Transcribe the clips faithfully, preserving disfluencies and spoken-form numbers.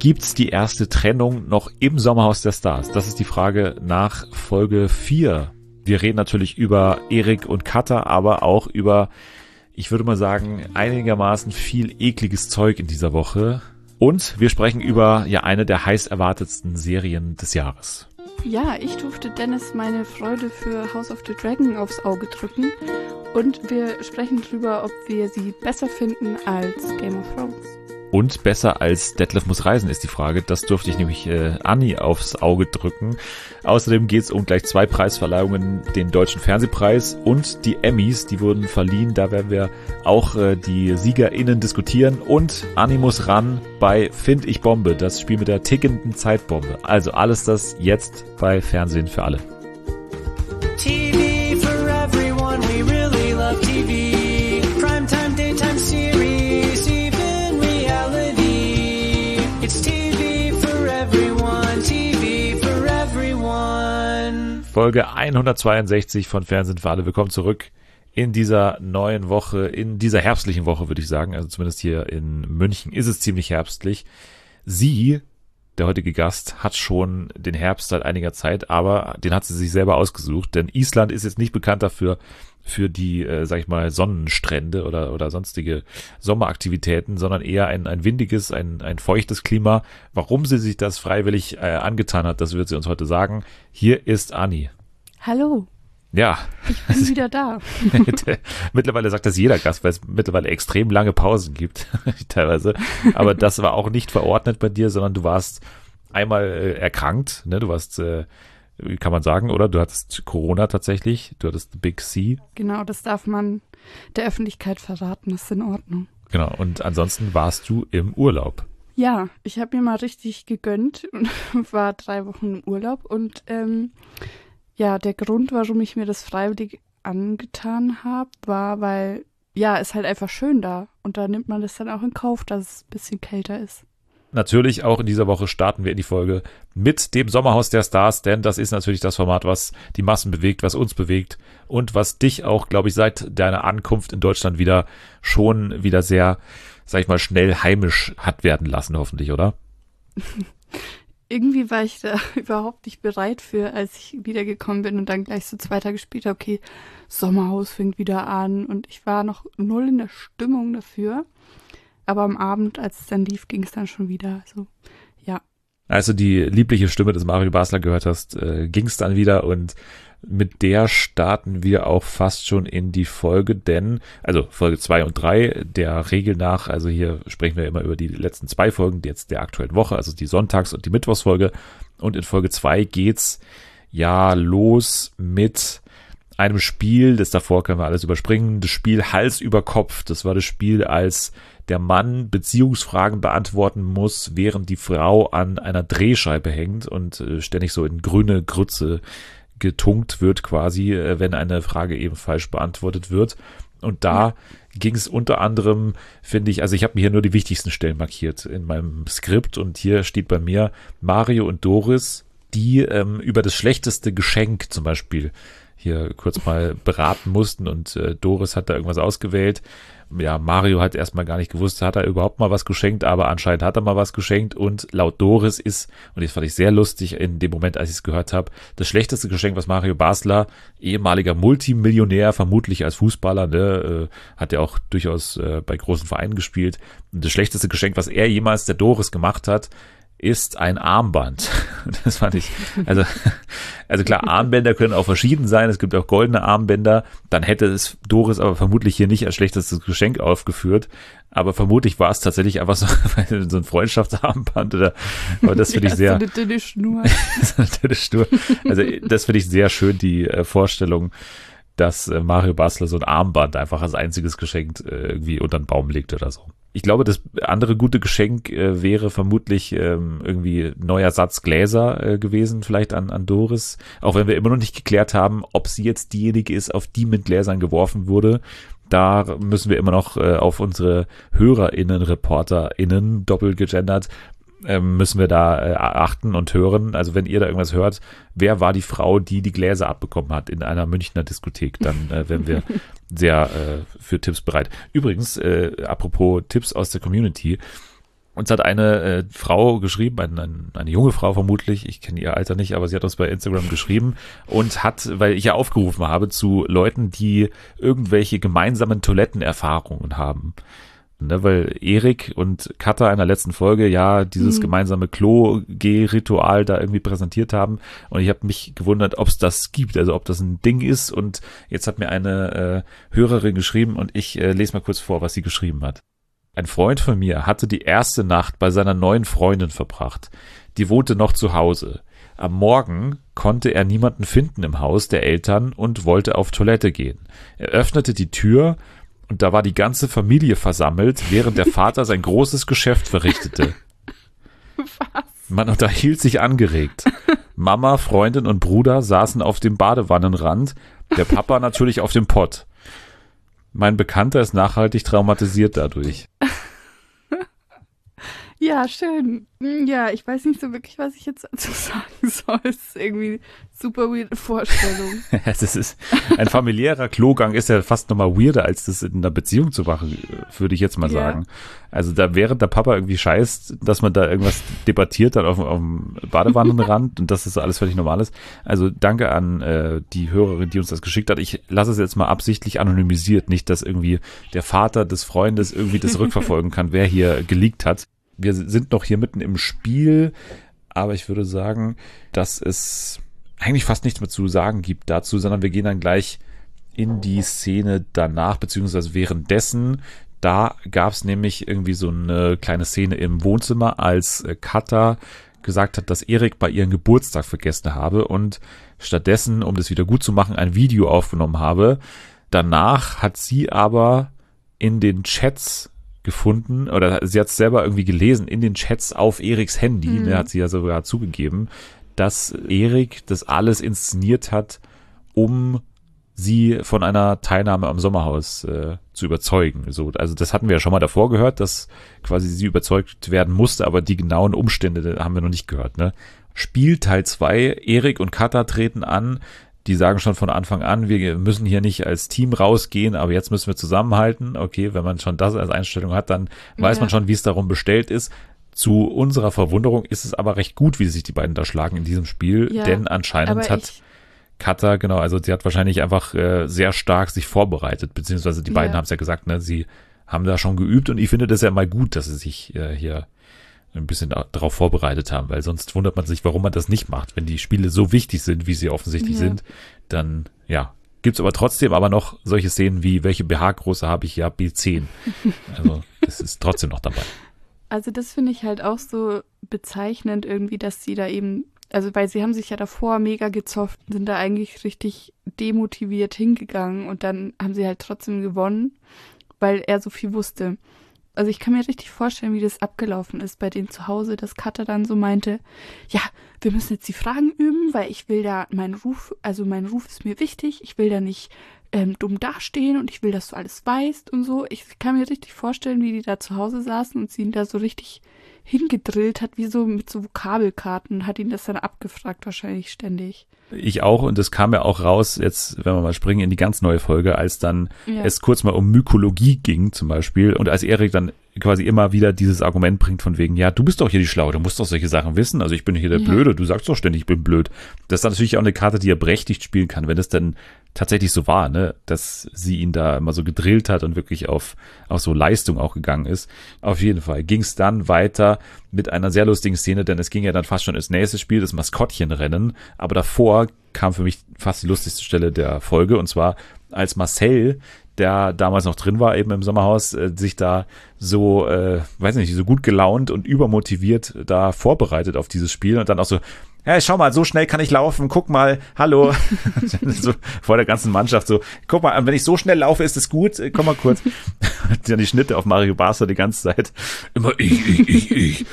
gibt's die erste Trennung noch im Sommerhaus der Stars? Das ist die Frage nach Folge vier. Wir reden natürlich über Erik und Katha, aber auch über, ich würde mal sagen, einigermaßen viel ekliges Zeug in dieser Woche. Und wir sprechen über ja eine der heiß erwartetsten Serien des Jahres. Ja, ich durfte Dennis meine Freude für House of the Dragon aufs Auge drücken. Und wir sprechen drüber, ob wir sie besser finden als Game of Thrones. Und besser als Detlef muss reisen, ist die Frage. Das durfte ich nämlich äh, Anni aufs Auge drücken. Außerdem geht es um gleich zwei Preisverleihungen, den Deutschen Fernsehpreis und die Emmys, die wurden verliehen. Da werden wir auch äh, die SiegerInnen diskutieren. Und Anni muss ran bei Find ich Bombe, das Spiel mit der tickenden Zeitbombe. Also alles das jetzt bei Fernsehen für alle. T V for everyone, we really love T V. Primetime, daytime series, even reality. It's T V for everyone, T V for everyone. Folge hundertzweiundsechzig von Fernsehen für alle. Willkommen zurück in dieser neuen Woche, in dieser herbstlichen Woche, würde ich sagen. Also zumindest hier in München ist es ziemlich herbstlich. Sie, der heutige Gast, hat schon den Herbst seit einiger Zeit, aber den hat sie sich selber ausgesucht, denn Island ist jetzt nicht bekannt dafür, für die, äh, sag ich mal, Sonnenstrände oder oder sonstige Sommeraktivitäten, sondern eher ein ein windiges, ein ein feuchtes Klima. Warum sie sich das freiwillig äh, angetan hat, das wird sie uns heute sagen. Hier ist Anni. Hallo. Ja. Ich bin wieder da. Mittlerweile sagt das jeder Gast, weil es mittlerweile extrem lange Pausen gibt, teilweise. Aber das war auch nicht verordnet bei dir, sondern du warst einmal äh, erkrankt, ne? Du warst, äh, kann man sagen, oder? Du hattest Corona tatsächlich, du hattest Big C. Genau, das darf man der Öffentlichkeit verraten, das ist in Ordnung. Genau, und ansonsten warst du im Urlaub. Ja, ich habe mir mal richtig gegönnt und war drei Wochen im Urlaub und ähm, ja, der Grund, warum ich mir das freiwillig angetan habe, war, weil, ja, es halt einfach schön da. Und da nimmt man das dann auch in Kauf, dass es ein bisschen kälter ist. Natürlich, auch in dieser Woche starten wir in die Folge mit dem Sommerhaus der Stars, denn das ist natürlich das Format, was die Massen bewegt, was uns bewegt und was dich auch, glaube ich, seit deiner Ankunft in Deutschland wieder schon wieder sehr, sag ich mal, schnell heimisch hat werden lassen, hoffentlich, oder? Irgendwie war ich da überhaupt nicht bereit für, als ich wiedergekommen bin und dann gleich so zwei Tage später, okay, Sommerhaus fängt wieder an und ich war noch null in der Stimmung dafür. Aber am Abend, als es dann lief, ging es dann schon wieder. Also, ja. Als du die liebliche Stimme des Mario Basler gehört hast, äh, ging es dann wieder und mit der starten wir auch fast schon in die Folge, denn, also Folge zwei und drei, der Regel nach, also hier sprechen wir immer über die letzten zwei Folgen, jetzt der aktuellen Woche, also die Sonntags- und die Mittwochsfolge. Und in Folge zwei geht's ja los mit einem Spiel, das davor können wir alles überspringen, das Spiel Hals über Kopf. Das war das Spiel, als der Mann Beziehungsfragen beantworten muss, während die Frau an einer Drehscheibe hängt und äh, ständig so in grüne Grütze getunkt wird quasi, äh, wenn eine Frage eben falsch beantwortet wird. Und da ja. ging es unter anderem, finde ich, also ich habe mir hier nur die wichtigsten Stellen markiert in meinem Skript und hier steht bei mir Mario und Doris, die ähm, über das schlechteste Geschenk zum Beispiel hier kurz mal beraten mussten und äh, Doris hat da irgendwas ausgewählt. Ja, Mario hat erstmal gar nicht gewusst, hat er überhaupt mal was geschenkt, aber anscheinend hat er mal was geschenkt und laut Doris ist, und das fand ich sehr lustig in dem Moment, als ich es gehört habe, das schlechteste Geschenk, was Mario Basler, ehemaliger Multimillionär, vermutlich als Fußballer, ne, äh, hat ja auch durchaus äh, bei großen Vereinen gespielt, und das schlechteste Geschenk, was er jemals der Doris gemacht hat, ist ein Armband. Das fand ich, also, also klar, Armbänder können auch verschieden sein, es gibt auch goldene Armbänder, dann hätte es Doris aber vermutlich hier nicht als schlechtestes Geschenk aufgeführt, aber vermutlich war es tatsächlich einfach so, so ein Freundschaftsarmband oder, aber das finde ich sehr, so eine dünne Schnur. so eine dünne Schnur. Also das finde ich sehr schön, die äh, Vorstellung, dass äh, Mario Basler so ein Armband einfach als einziges Geschenk äh, irgendwie unter den Baum legt oder so. Ich glaube, das andere gute Geschenk äh, wäre vermutlich ähm, irgendwie neuer Satz Gläser äh, gewesen, vielleicht an, an Doris. Auch wenn wir immer noch nicht geklärt haben, ob sie jetzt diejenige ist, auf die mit Gläsern geworfen wurde. Da müssen wir immer noch äh, auf unsere HörerInnen, ReporterInnen, doppelt gegendert, ähm, müssen wir da äh, achten und hören. Also wenn ihr da irgendwas hört, wer war die Frau, die die Gläser abbekommen hat in einer Münchner Diskothek, dann äh, wären wir sehr äh, für Tipps bereit. Übrigens, äh, apropos Tipps aus der Community, Uns hat eine äh, Frau geschrieben, eine, eine junge Frau vermutlich, ich kenne ihr Alter nicht, aber sie hat uns bei Instagram geschrieben und hat, weil ich ja aufgerufen habe zu Leuten, die irgendwelche gemeinsamen Toilettenerfahrungen haben. Ne, weil Erik und Katha in der letzten Folge ja dieses mhm. gemeinsame Klo-G-Ritual da irgendwie präsentiert haben und ich habe mich gewundert, ob es das gibt, also ob das ein Ding ist und jetzt hat mir eine äh, Hörerin geschrieben und ich äh, lese mal kurz vor, was sie geschrieben hat. Ein Freund von mir hatte die erste Nacht bei seiner neuen Freundin verbracht. Die wohnte noch zu Hause. Am Morgen konnte er niemanden finden im Haus der Eltern und wollte auf Toilette gehen. Er öffnete die Tür und da war die ganze Familie versammelt, während der Vater sein großes Geschäft verrichtete. Was? Man unterhielt sich angeregt. Mama, Freundin und Bruder saßen auf dem Badewannenrand, der Papa natürlich auf dem Pott. Mein Bekannter ist nachhaltig traumatisiert dadurch. Ja, schön. Ja, ich weiß nicht so wirklich, was ich jetzt dazu sagen soll. Es ist irgendwie eine super weirde Vorstellung. Es ist, ein familiärer Klogang ist ja fast nochmal weirder, als das in einer Beziehung zu machen, würde ich jetzt mal Ja. sagen. Also da während der Papa irgendwie scheißt, dass man da irgendwas debattiert dann auf, auf dem Badewannenrand und dass das alles völlig normal ist. Also danke an äh, die Hörerin, die uns das geschickt hat. Ich lasse es jetzt mal absichtlich anonymisiert, nicht, dass irgendwie der Vater des Freundes irgendwie das rückverfolgen kann, wer hier geleakt hat. Wir sind noch hier mitten im Spiel, aber ich würde sagen, dass es eigentlich fast nichts mehr zu sagen gibt dazu, sondern wir gehen dann gleich in die Szene danach, beziehungsweise währenddessen. Da gab es nämlich irgendwie so eine kleine Szene im Wohnzimmer, als Katha gesagt hat, dass Erik bei ihrem Geburtstag vergessen habe und stattdessen, um das wieder gut zu machen, ein Video aufgenommen habe. Danach hat sie aber in den Chats gefunden, oder sie hat es selber irgendwie gelesen, in den Chats auf Eriks Handy, Mhm. ne, hat sie ja sogar zugegeben, dass Erik das alles inszeniert hat, um sie von einer Teilnahme am Sommerhaus äh, zu überzeugen. So, also das hatten wir ja schon mal davor gehört, dass quasi sie überzeugt werden musste, aber die genauen Umstände haben wir noch nicht gehört. Ne? Spiel Teil zwei, Erik und Katha treten an. Die sagen schon von Anfang an, wir müssen hier nicht als Team rausgehen, aber jetzt müssen wir zusammenhalten. Okay, wenn man schon das als Einstellung hat, dann weiß Ja. man schon, wie es darum bestellt ist. Zu unserer Verwunderung ist es aber recht gut, wie sich die beiden da schlagen in diesem Spiel, Ja, denn anscheinend aber hat ich- Katha, genau, also sie hat wahrscheinlich einfach äh, sehr stark sich vorbereitet, beziehungsweise die beiden Ja. haben es ja gesagt, ne, sie haben da schon geübt und ich finde das ja mal gut, dass sie sich äh, hier ein bisschen da, darauf vorbereitet haben, weil sonst wundert man sich, warum man das nicht macht. Wenn die Spiele so wichtig sind, wie sie offensichtlich Ja. sind, dann, ja, gibt's aber trotzdem aber noch solche Szenen wie, welche B H-Größe habe ich? Ja, B zehn. Also, das ist trotzdem noch dabei. Also das finde ich halt auch so bezeichnend irgendwie, dass sie da eben, also weil sie haben sich ja davor mega gezofft, sind da eigentlich richtig demotiviert hingegangen und dann haben sie halt trotzdem gewonnen, weil er so viel wusste. Also ich kann mir richtig vorstellen, wie das abgelaufen ist bei denen zu Hause, dass Katha dann so meinte, ja, wir müssen jetzt die Fragen üben, weil ich will da meinen Ruf, also mein Ruf ist mir wichtig, ich will da nicht ähm, dumm dastehen und ich will, dass du alles weißt und so. Ich kann mir richtig vorstellen, wie die da zu Hause saßen und sie ihn da so richtig hingedrillt hat, wie so mit so Vokabelkarten, hat ihn das dann abgefragt wahrscheinlich ständig. Ich auch und das kam ja auch raus, jetzt, wenn wir mal springen in die ganz neue Folge, als dann Ja. es kurz mal um Mykologie ging zum Beispiel und als Erik dann quasi immer wieder dieses Argument bringt von wegen, ja, du bist doch hier die Schlaue, du musst doch solche Sachen wissen, also ich bin hier der Ja. Blöde, du sagst doch ständig, ich bin blöd. Das ist dann natürlich auch eine Karte, die er berechtigt spielen kann, wenn es dann tatsächlich so war, ne, dass sie ihn da immer so gedrillt hat und wirklich auf, auf so Leistung auch gegangen ist. Auf jeden Fall ging es dann weiter mit einer sehr lustigen Szene, denn es ging ja dann fast schon ins nächste Spiel, das Maskottchenrennen, aber davor kam für mich fast die lustigste Stelle der Folge und zwar als Marcel, der damals noch drin war, eben im Sommerhaus, äh, sich da so, äh, weiß nicht, so gut gelaunt und übermotiviert da vorbereitet auf dieses Spiel und dann auch so, hey, schau mal, so schnell kann ich laufen, guck mal, hallo, so vor der ganzen Mannschaft so, guck mal, wenn ich so schnell laufe, ist es gut, komm mal kurz. Dann die Schnitte auf Mario Basler die ganze Zeit, immer ich, ich, ich, ich.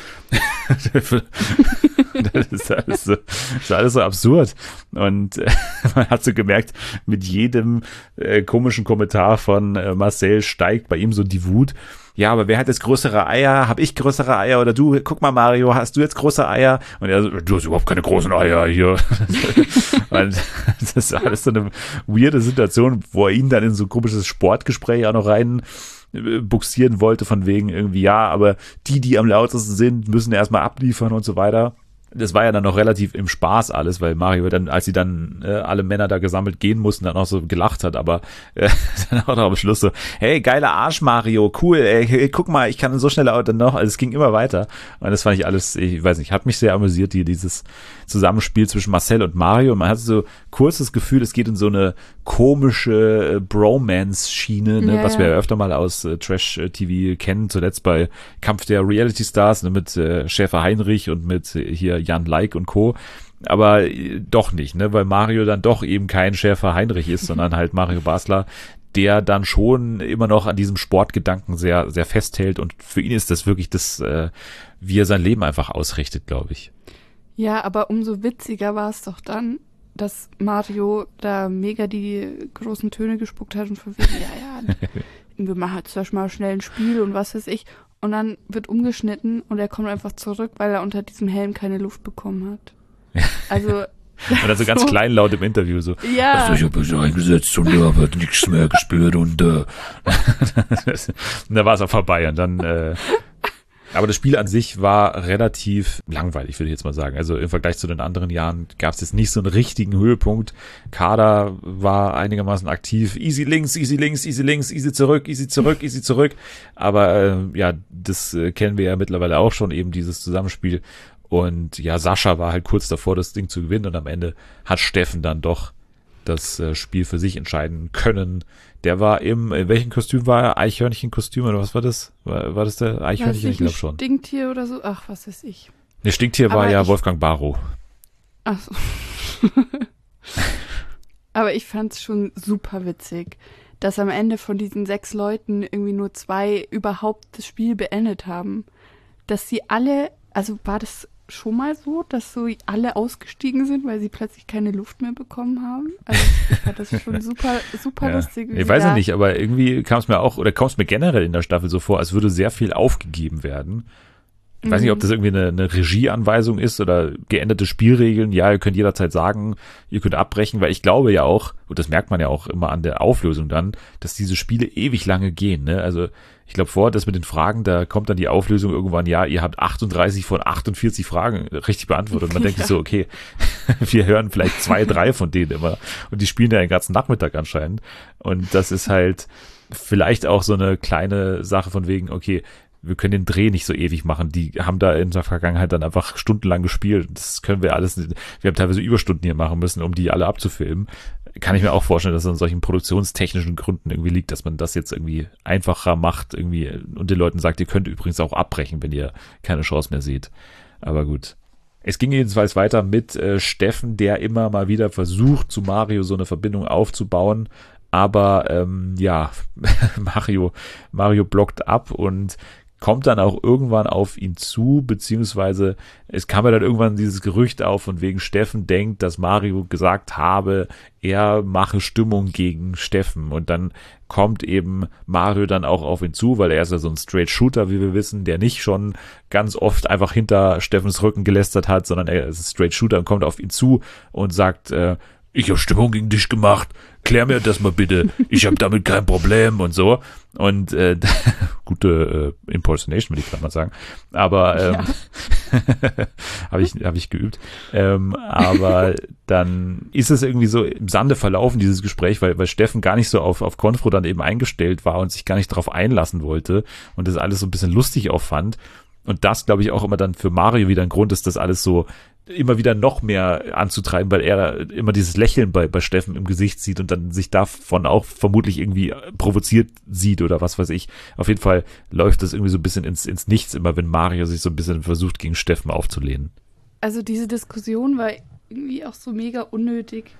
Das ist alles so, das ist alles so absurd und äh, man hat so gemerkt, mit jedem äh, komischen Kommentar von äh, Marcel steigt bei ihm so die Wut. Ja, aber wer hat jetzt größere Eier? Hab ich größere Eier? Oder du, guck mal Mario, hast du jetzt große Eier? Und er so, du hast überhaupt keine großen Eier hier. Und das ist alles so eine weirde Situation, wo er ihn dann in so ein komisches Sportgespräch auch noch rein äh, buxieren wollte von wegen irgendwie, ja, aber die, die am lautesten sind, müssen erstmal abliefern und so weiter. Das war ja dann noch relativ im Spaß alles, weil Mario dann, als sie dann äh, alle Männer da gesammelt gehen mussten, dann auch so gelacht hat, aber äh, dann auch noch am Schluss so, hey, geiler Arsch Mario, cool, ey, hey, guck mal, ich kann so schnell dann noch, also es ging immer weiter und das fand ich alles, ich weiß nicht, hat mich sehr amüsiert, die, dieses Zusammenspiel zwischen Marcel und Mario und man hat so kurz das Gefühl, es geht in so eine komische äh, Bromance-Schiene, ne, ja, was ja. wir ja öfter mal aus äh, Trash-T V kennen, zuletzt bei Kampf der Reality-Stars, ne, mit äh, Schäfer Heinrich und mit äh, hier Jan Like und Co., aber äh, doch nicht, ne, weil Mario dann doch eben kein Schäfer Heinrich ist, sondern halt Mario Basler, der dann schon immer noch an diesem Sportgedanken sehr, sehr festhält und für ihn ist das wirklich das, äh, wie er sein Leben einfach ausrichtet, glaube ich. Ja, aber umso witziger war es doch dann, dass Mario da mega die großen Töne gespuckt hat und von wegen, ja, ja, wir machen jetzt zum Beispiel mal schnell ein Spiel und was weiß ich. Und dann wird umgeschnitten und er kommt einfach zurück, weil er unter diesem Helm keine Luft bekommen hat. Also und dann so ganz kleinlaut im Interview so, ja. also ich habe mich eingesetzt und ich habe nichts mehr gespürt und äh. und da war es auch vorbei und dann äh, aber das Spiel an sich war relativ langweilig, würde ich jetzt mal sagen. Also im Vergleich zu den anderen Jahren gab es jetzt nicht so einen richtigen Höhepunkt. Kader war einigermaßen aktiv. Easy links, easy links, easy links, easy zurück, easy zurück, easy zurück. Aber äh, ja, das äh, kennen wir ja mittlerweile auch schon, eben dieses Zusammenspiel. Und ja, Sascha war halt kurz davor, das Ding zu gewinnen und am Ende hat Steffen dann doch das äh, Spiel für sich entscheiden können. Der war im, in welchem Kostüm war er? Eichhörnchenkostüm oder was war das? War, war das der Eichhörnchen? Ich glaube schon. Stinktier oder so? Ach, was weiß ich. Ne, Stinktier war Aber ja ich- Wolfgang Barrow. Ach so. Aber ich fand's schon super witzig, dass am Ende von diesen sechs Leuten irgendwie nur zwei überhaupt das Spiel beendet haben. Dass sie alle, also war das schon mal so, dass so alle ausgestiegen sind, weil sie plötzlich keine Luft mehr bekommen haben? Also ich fand das schon super, super Ja. lustig. wie Ich sie weiß da- ja nicht, aber irgendwie kam es mir auch, oder kommt es mir generell in der Staffel so vor, als würde sehr viel aufgegeben werden. Ich weiß nicht, ob das irgendwie eine, eine Regieanweisung ist oder geänderte Spielregeln. Ja, ihr könnt jederzeit sagen, ihr könnt abbrechen, weil ich glaube ja auch, und das merkt man ja auch immer an der Auflösung dann, dass diese Spiele ewig lange gehen. Ne? Also ich glaube vor, das mit den Fragen, da kommt dann die Auflösung irgendwann, ja, ihr habt achtunddreißig von achtundvierzig Fragen richtig beantwortet. Und man denkt sich so, okay, wir hören vielleicht zwei, drei von denen immer. Und die spielen ja den ganzen Nachmittag anscheinend. Und das ist halt vielleicht auch so eine kleine Sache von wegen, okay, wir können den Dreh nicht so ewig machen. Die haben da in der Vergangenheit dann einfach stundenlang gespielt. Das können wir alles nicht. Wir haben teilweise Überstunden hier machen müssen, um die alle abzufilmen. Kann ich mir auch vorstellen, dass es an solchen produktionstechnischen Gründen irgendwie liegt, dass man das jetzt irgendwie einfacher macht irgendwie und den Leuten sagt, ihr könnt übrigens auch abbrechen, wenn ihr keine Chance mehr seht. Aber gut. Es ging jedenfalls weiter mit äh, Steffen, der immer mal wieder versucht, zu Mario so eine Verbindung aufzubauen. Aber ähm, ja, Mario, Mario blockt ab und kommt dann auch irgendwann auf ihn zu, beziehungsweise es kam ja dann irgendwann dieses Gerücht auf, von wegen Steffen denkt, dass Mario gesagt habe, er mache Stimmung gegen Steffen und dann kommt eben Mario dann auch auf ihn zu, weil er ist ja so ein Straight Shooter, wie wir wissen, der nicht schon ganz oft einfach hinter Steffens Rücken gelästert hat, sondern er ist ein Straight Shooter und kommt auf ihn zu und sagt, äh, ich habe Stimmung gegen dich gemacht, klär mir das mal bitte, ich habe damit kein Problem und so. Und äh, gute äh, Impersonation, würde ich gerade mal sagen. Aber ähm, Ja. habe ich, hab ich geübt. Ähm, aber dann ist es irgendwie so im Sande verlaufen, dieses Gespräch, weil, weil Steffen gar nicht so auf, auf Konfro dann eben eingestellt war und sich gar nicht darauf einlassen wollte und das alles so ein bisschen lustig auffand. Und das, glaube ich, auch immer dann für Mario wieder ein Grund ist, das alles so immer wieder noch mehr anzutreiben, weil er immer dieses Lächeln bei, bei Steffen im Gesicht sieht und dann sich davon auch vermutlich irgendwie provoziert sieht oder was weiß ich. Auf jeden Fall läuft das irgendwie so ein bisschen ins, ins Nichts, immer wenn Mario sich so ein bisschen versucht, gegen Steffen aufzulehnen. Also diese Diskussion war irgendwie auch so mega unnötig.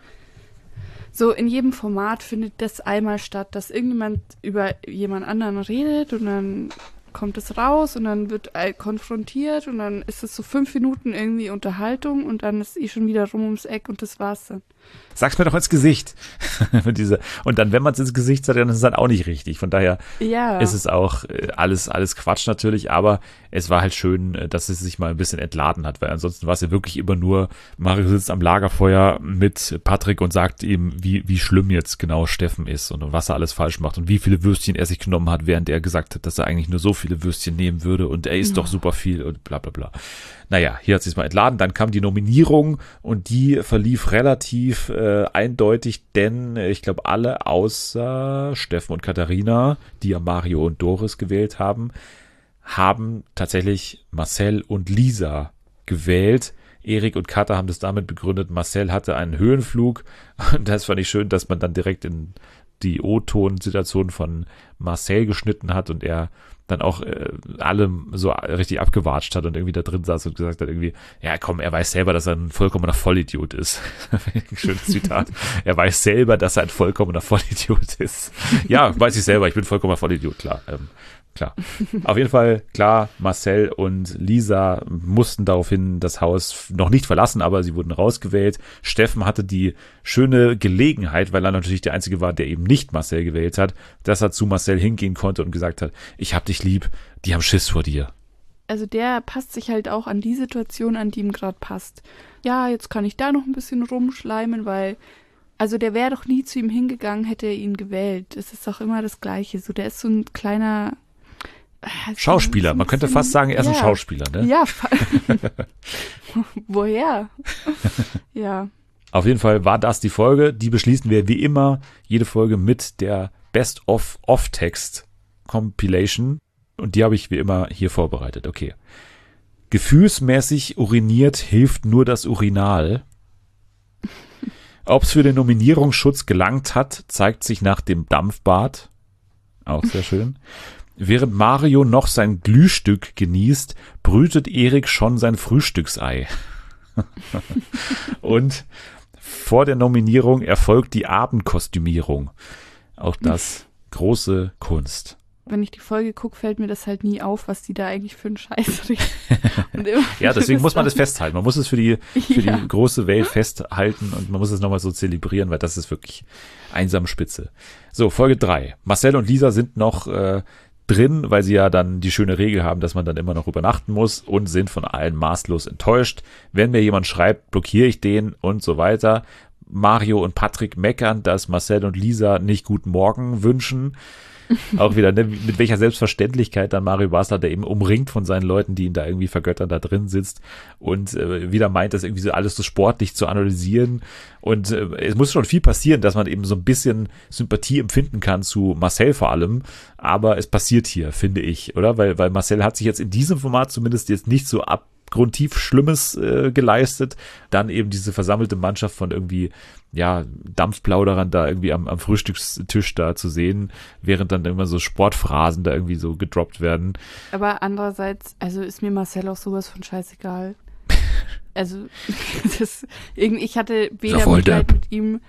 So in jedem Format findet das einmal statt, dass irgendjemand über jemand anderen redet und dann kommt es raus und dann wird er konfrontiert und dann ist es so fünf Minuten irgendwie Unterhaltung und dann ist eh schon wieder rum ums Eck und das war's dann. Sag's mir doch ins Gesicht. Diese, und dann, wenn man es ins Gesicht sagt, dann ist es dann auch nicht richtig. Von daher ja. ist es auch äh, alles, alles Quatsch natürlich, aber es war halt schön, äh, dass es sich mal ein bisschen entladen hat, weil ansonsten war es ja wirklich immer nur, Mario sitzt am Lagerfeuer mit Patrick und sagt ihm, wie, wie schlimm jetzt genau Steffen ist und was er alles falsch macht und wie viele Würstchen er sich genommen hat, während er gesagt hat, dass er eigentlich nur so viele Würstchen nehmen würde und er isst ja. doch super viel und bla bla bla. Naja, hier hat sie es mal entladen. Dann kam die Nominierung und die verlief relativ äh, eindeutig, denn äh, ich glaube alle außer Steffen und Katharina, die ja Mario und Doris gewählt haben, haben tatsächlich Marcel und Lisa gewählt. Erik und Katha haben das damit begründet, Marcel hatte einen Höhenflug und das fand ich schön, dass man dann direkt in die O-Ton-Situation von Marcel geschnitten hat und er dann auch äh, alle so richtig abgewatscht hat und irgendwie da drin saß und gesagt hat irgendwie, ja komm, er weiß selber, dass er ein vollkommener Vollidiot ist. Ein schönes Zitat. Er weiß selber, dass er ein vollkommener Vollidiot ist. Ja, weiß ich selber, ich bin vollkommener Vollidiot, klar. Ähm, klar. Auf jeden Fall, klar, Marcel und Lisa mussten daraufhin das Haus noch nicht verlassen, aber sie wurden rausgewählt. Steffen hatte die schöne Gelegenheit, weil er natürlich der Einzige war, der eben nicht Marcel gewählt hat, dass er zu Marcel hingehen konnte und gesagt hat, ich hab dich lieb, die haben Schiss vor dir. Also der passt sich halt auch an die Situation, an die ihm gerade passt. Ja, jetzt kann ich da noch ein bisschen rumschleimen, weil, also der wäre doch nie zu ihm hingegangen, hätte er ihn gewählt. Es ist doch immer das Gleiche. So, der ist so ein kleiner Schauspieler, man könnte fast sagen, er ist ja. ein Schauspieler, ne? Ja, woher? Ja. Auf jeden Fall war das die Folge, die beschließen wir wie immer, jede Folge mit der Best-of-Off-Text-Compilation und die habe ich wie immer hier vorbereitet, okay. Gefühlsmäßig uriniert hilft nur das Urinal. Ob es für den Nominierungsschutz gelangt hat, zeigt sich nach dem Dampfbad, auch sehr schön. Während Mario noch sein Glühstück genießt, brütet Erik schon sein Frühstücksei. Und vor der Nominierung erfolgt die Abendkostümierung. Auch das große Kunst. Wenn ich die Folge gucke, fällt mir das halt nie auf, was die da eigentlich für einen Scheiß reden. Ja, deswegen muss man das festhalten. Man muss es für die, für ja. die große Welt festhalten und man muss es nochmal so zelebrieren, weil das ist wirklich einsam spitze. So, Folge drei. Marcel und Lisa sind noch äh, drin, weil sie ja dann die schöne Regel haben, dass man dann immer noch übernachten muss und sind von allen maßlos enttäuscht. Wenn mir jemand schreibt, blockiere ich den und so weiter. Mario und Patrick meckern, dass Marcel und Lisa nicht guten Morgen wünschen. Auch wieder, ne, mit welcher Selbstverständlichkeit dann Mario Basler, der eben umringt von seinen Leuten, die ihn da irgendwie vergöttern, da drin sitzt und äh, wieder meint, das irgendwie so alles so sportlich zu analysieren. Und äh, es muss schon viel passieren, dass man eben so ein bisschen Sympathie empfinden kann zu Marcel vor allem. Aber es passiert hier, finde ich, oder? Weil, weil Marcel hat sich jetzt in diesem Format zumindest jetzt nicht so ab grundtief Schlimmes äh, geleistet. Dann eben diese versammelte Mannschaft von irgendwie, ja, Dampfplauderern da irgendwie am, am Frühstückstisch da zu sehen, während dann immer so Sportphrasen da irgendwie so gedroppt werden. Aber andererseits, also ist mir Marcel auch sowas von scheißegal. Also, das, irgendwie, ich hatte weder Mitleid mit ihm.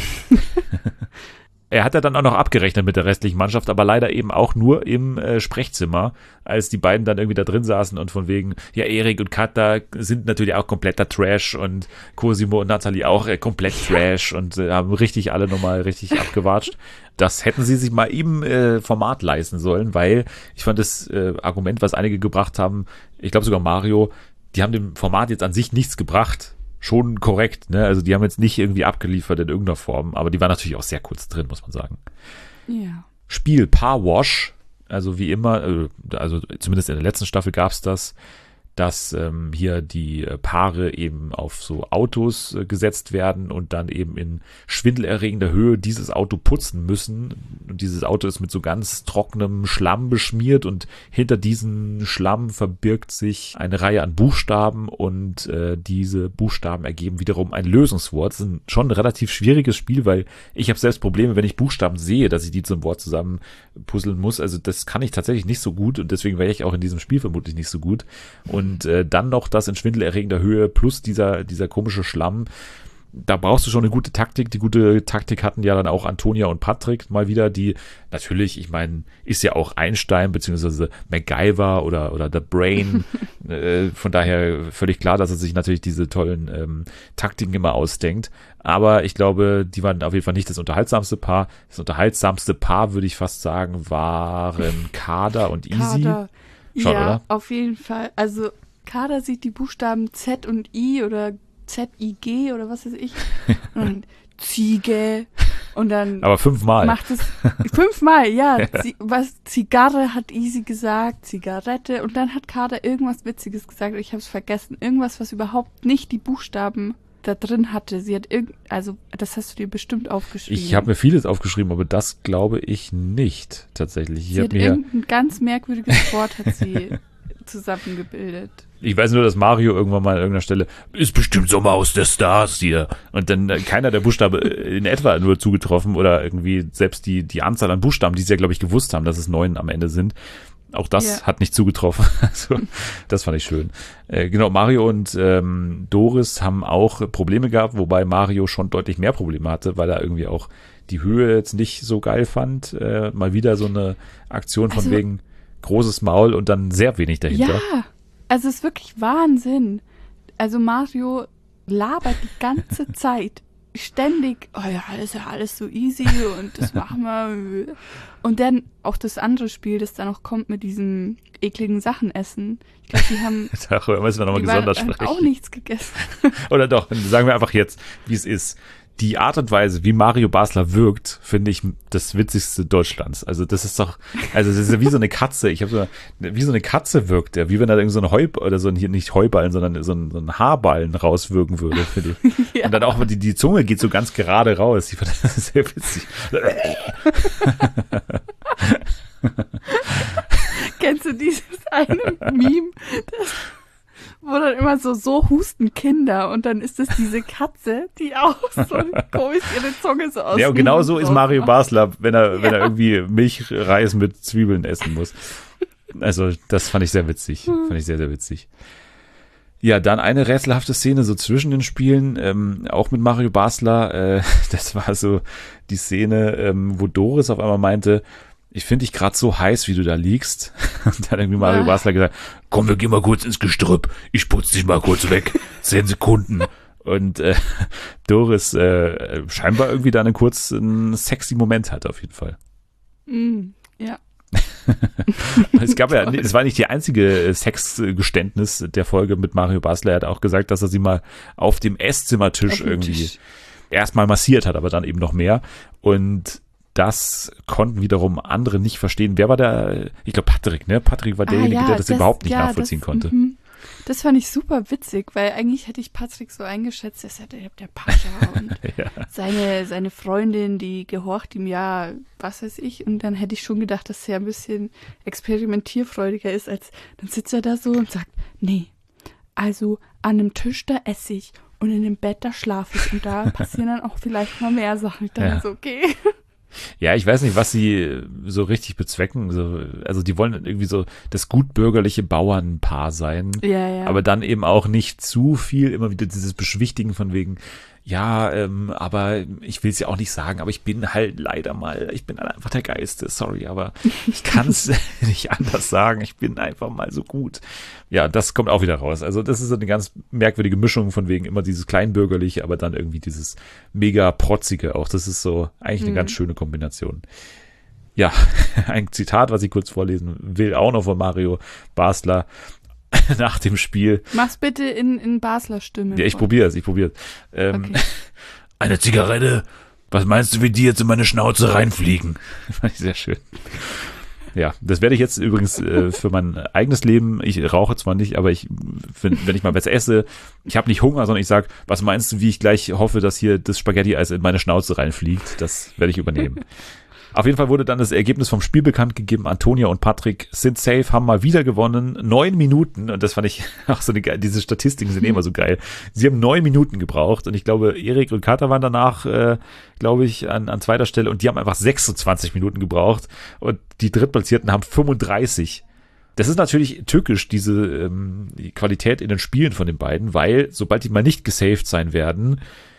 Er hat ja dann auch noch abgerechnet mit der restlichen Mannschaft, aber leider eben auch nur im äh, Sprechzimmer, als die beiden dann irgendwie da drin saßen und von wegen, ja, Erik und Katha sind natürlich auch kompletter Trash und Cosimo und Nathalie auch äh, komplett Trash und äh, haben richtig alle nochmal richtig abgewatscht. Das hätten sie sich mal im äh, Format leisten sollen, weil ich fand das äh, Argument, was einige gebracht haben, ich glaube sogar Mario, die haben dem Format jetzt an sich nichts gebracht. Schon korrekt, ne? Also die haben jetzt nicht irgendwie abgeliefert in irgendeiner Form, aber die waren natürlich auch sehr kurz drin, muss man sagen. Ja. Spiel Paar Wash, also wie immer, also zumindest in der letzten Staffel gab es das, dass ähm, hier die Paare eben auf so Autos äh, gesetzt werden und dann eben in schwindelerregender Höhe dieses Auto putzen müssen. Und dieses Auto ist mit so ganz trockenem Schlamm beschmiert und hinter diesem Schlamm verbirgt sich eine Reihe an Buchstaben und äh, diese Buchstaben ergeben wiederum ein Lösungswort. Das ist ein, schon ein relativ schwieriges Spiel, weil ich habe selbst Probleme, wenn ich Buchstaben sehe, dass ich die zum Wort zusammen puzzeln muss. Also das kann ich tatsächlich nicht so gut und deswegen wäre ich auch in diesem Spiel vermutlich nicht so gut. Und Und äh, dann noch das in schwindelerregender Höhe plus dieser, dieser komische Schlamm. da brauchst du schon eine gute Taktik. Die gute Taktik hatten ja dann auch Antonia und Patrick mal wieder, die natürlich, ich meine, ist ja auch Einstein beziehungsweise MacGyver oder, oder The Brain. äh, von daher völlig klar, dass er sich natürlich diese tollen ähm, Taktiken immer ausdenkt. Aber ich glaube, die waren auf jeden Fall nicht das unterhaltsamste Paar. Das unterhaltsamste Paar, würde ich fast sagen, waren Kader und Easy. Kader. Schon, ja, oder? auf jeden Fall. Also Kader sieht die Buchstaben Z und I oder Z I G oder was weiß ich. Und dann Ziege. Und dann Aber fünfmal. macht es fünfmal, ja. Zi- was Zigarre hat Easy gesagt, Zigarette. Und dann hat Kader irgendwas Witziges gesagt. Ich habe es vergessen. Irgendwas, was überhaupt nicht die Buchstaben da drin hatte. Sie hat irgend, also das hast du dir bestimmt aufgeschrieben. Ich habe mir vieles aufgeschrieben, aber das glaube ich nicht tatsächlich. Ich Sie habe hat mir, irgendein ganz merkwürdiges Wort hat sie zusammengebildet. ich weiß nur, dass Mario irgendwann mal an irgendeiner Stelle ist bestimmt Sommer aus der Stars hier und dann äh, keiner der Buchstaben in etwa nur zugetroffen oder irgendwie selbst die die Anzahl an Buchstaben, die sie ja glaube ich gewusst haben, dass es neun am Ende sind. Auch das Ja. hat nicht zugetroffen. Also, das fand ich schön. Äh, genau, Mario und ähm, Doris haben auch Probleme gehabt, wobei Mario schon deutlich mehr Probleme hatte, weil er irgendwie auch die Höhe jetzt nicht so geil fand. Äh, mal wieder so eine Aktion von Also- wegen großes Maul und dann sehr wenig dahinter. Ja, also es ist wirklich Wahnsinn. Also Mario labert die ganze Zeit. Ständig, oh ja, ist ja alles so easy und das machen wir. Und dann auch das andere Spiel, das da noch kommt mit diesem ekligen Sachen essen. Ich glaube, die haben, Darüber müssen wir nochmal die waren, gesondert haben sprechen. auch nichts gegessen. Oder doch, sagen wir einfach jetzt, wie es ist. Die Art und Weise, wie Mario Basler wirkt, finde ich das Witzigste Deutschlands. Also das ist doch, also das ist ja wie so eine Katze. Ich habe so, wie so eine Katze wirkt er, wie wenn er irgend so ein Heu, oder so ein, hier nicht Heuballen, sondern so ein, so ein Haarballen rauswirken würde, finde ich. Ja. Und dann auch, die, die Zunge geht so ganz gerade raus. Ich finde das sehr witzig. Kennst du dieses eine Meme, das, wo dann immer so, so husten Kinder und dann ist es diese Katze, die auch so komisch ihre Zunge so aus Ja, und dem genau Mund so ist rausmacht. Mario Basler, wenn er, wenn er Ja. irgendwie Milchreis mit Zwiebeln essen muss. Also, das fand ich sehr witzig. Fand ich sehr, sehr witzig. Ja, dann eine rätselhafte Szene so zwischen den Spielen, ähm, auch mit Mario Basler. Äh, das war so die Szene, ähm, wo Doris auf einmal meinte, ich finde dich gerade so heiß, wie du da liegst. Und dann hat irgendwie Mario Ja. Basler gesagt, komm, wir gehen mal kurz ins Gestrüpp. Ich putze dich mal kurz weg. Zehn Sekunden. Und äh, Doris äh, scheinbar irgendwie da einen kurzen sexy Moment hat auf jeden Fall. Mm, ja. Es gab ja, es war nicht die einzige Sexgeständnis der Folge mit Mario Basler. Er hat auch gesagt, dass er sie mal auf dem Esszimmertisch Auf dem irgendwie Tisch. erstmal massiert hat, aber dann eben noch mehr. Und das konnten wiederum andere nicht verstehen. Wer war der? Ich glaube Patrick, ne? Patrick war derjenige, Ah, ja, der das, überhaupt nicht ja, nachvollziehen das, konnte. mhm. Das fand ich super witzig, weil eigentlich hätte ich Patrick so eingeschätzt, er ist ja der, der Pascha und Ja. seine, seine Freundin, die gehorcht ihm ja, was weiß ich. Und dann hätte ich schon gedacht, dass er ein bisschen experimentierfreudiger ist, als dann sitzt er da so und sagt, nee, also an einem Tisch, da esse ich und in dem Bett, da schlafe ich. Und da passieren dann auch vielleicht mal mehr Sachen. Ich dachte Ja. so, okay. Ja, ich weiß nicht, was sie so richtig bezwecken. So, also die wollen irgendwie so das gutbürgerliche Bauernpaar sein. Ja, ja. Aber dann eben auch nicht zu viel, immer wieder dieses Beschwichtigen von wegen, ja, ähm, aber ich will es ja auch nicht sagen, aber ich bin halt leider mal, ich bin einfach der Geiste, sorry, aber ich kann es nicht anders sagen, ich bin einfach mal so gut. Ja, das kommt auch wieder raus. Also das ist so eine ganz merkwürdige Mischung von wegen immer dieses Kleinbürgerliche, aber dann irgendwie dieses mega Protzige auch. Das ist so eigentlich eine Mhm. ganz schöne Kombination. Ja, ein Zitat, was ich kurz vorlesen will, auch noch von Mario Basler nach dem Spiel. Mach's bitte in, in Basler Stimme. Ja, ich probiere es, ich probiere es. Ähm, Okay. Eine Zigarette? Was meinst du, wie die jetzt in meine Schnauze reinfliegen? Fand ich sehr schön. Ja, das werde ich jetzt übrigens äh, für mein eigenes Leben, ich rauche zwar nicht, aber ich, wenn, wenn ich mal was esse, ich habe nicht Hunger, sondern ich sage, was meinst du, wie ich gleich hoffe, dass hier das Spaghetti-Eis in meine Schnauze reinfliegt? Das werde ich übernehmen. Auf jeden Fall wurde dann das Ergebnis vom Spiel bekannt gegeben. Antonia und Patrick sind safe, haben mal wieder gewonnen. Neun Minuten. Und das fand ich auch so eine geile, diese Statistiken sind immer so geil. Sie haben neun Minuten gebraucht. Und ich glaube, Erik und Katha waren danach, äh, glaube ich, an, an zweiter Stelle. Und die haben einfach sechsundzwanzig Minuten gebraucht. Und die Drittplatzierten haben fünfunddreißig. Das ist natürlich tückisch, diese ähm, die Qualität in den Spielen von den beiden, weil sobald die mal nicht gesaved sein werden,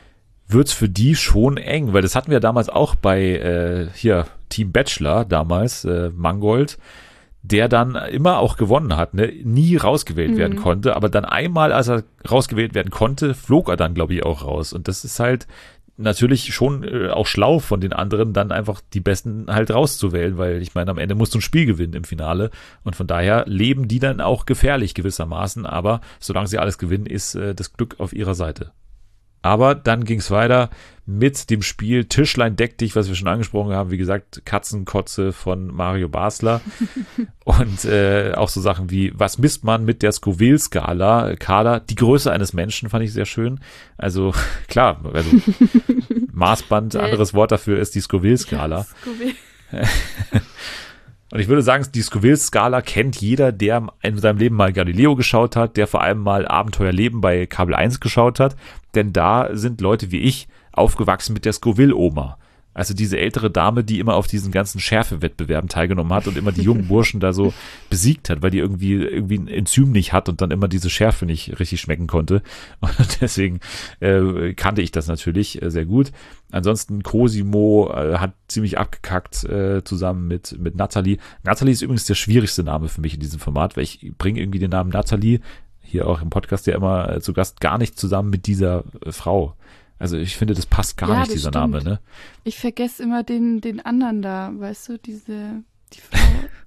wird's für die schon eng, weil das hatten wir damals auch bei äh, hier Team Bachelor damals, äh, Mangold, der dann immer auch gewonnen hat, ne? Nie rausgewählt mhm. werden konnte, aber dann einmal, als er rausgewählt werden konnte, flog er dann, glaube ich, auch raus. Und das ist halt natürlich schon äh, auch schlau von den anderen, dann einfach die Besten halt rauszuwählen, weil ich meine, am Ende musst du ein Spiel gewinnen im Finale und von daher leben die dann auch gefährlich gewissermaßen, aber solange sie alles gewinnen, ist äh, das Glück auf ihrer Seite. Aber dann ging es weiter mit dem Spiel Tischlein deck dich, was wir schon angesprochen haben. Wie gesagt, Katzenkotze von Mario Basler. Und äh, auch so Sachen wie, was misst man mit der Scoville-Skala? Skala, die Größe eines Menschen fand ich sehr schön. Also klar, also Maßband, anderes Wort dafür ist die Scoville-Skala. Ja, und ich würde sagen, die Scoville-Skala kennt jeder, der in seinem Leben mal Galileo geschaut hat, der vor allem mal Abenteuerleben bei Kabel eins geschaut hat. Denn da sind Leute wie ich aufgewachsen mit der Scoville-Oma. Also diese ältere Dame, die immer auf diesen ganzen Schärfewettbewerben teilgenommen hat und immer die jungen Burschen da so besiegt hat, weil die irgendwie irgendwie ein Enzym nicht hat und dann immer diese Schärfe nicht richtig schmecken konnte. Und deswegen äh, kannte ich das natürlich äh, sehr gut. Ansonsten Cosimo äh, hat ziemlich abgekackt äh, zusammen mit mit Natalie. Natalie ist übrigens der schwierigste Name für mich in diesem Format, weil ich bringe irgendwie den Namen Natalie hier auch im Podcast ja immer äh, zu Gast gar nicht zusammen mit dieser äh, Frau. Also ich finde, das passt gar ja, nicht, dieser stimmt. Name, ne? Ich vergesse immer den, den anderen da, weißt du, diese, die Frau,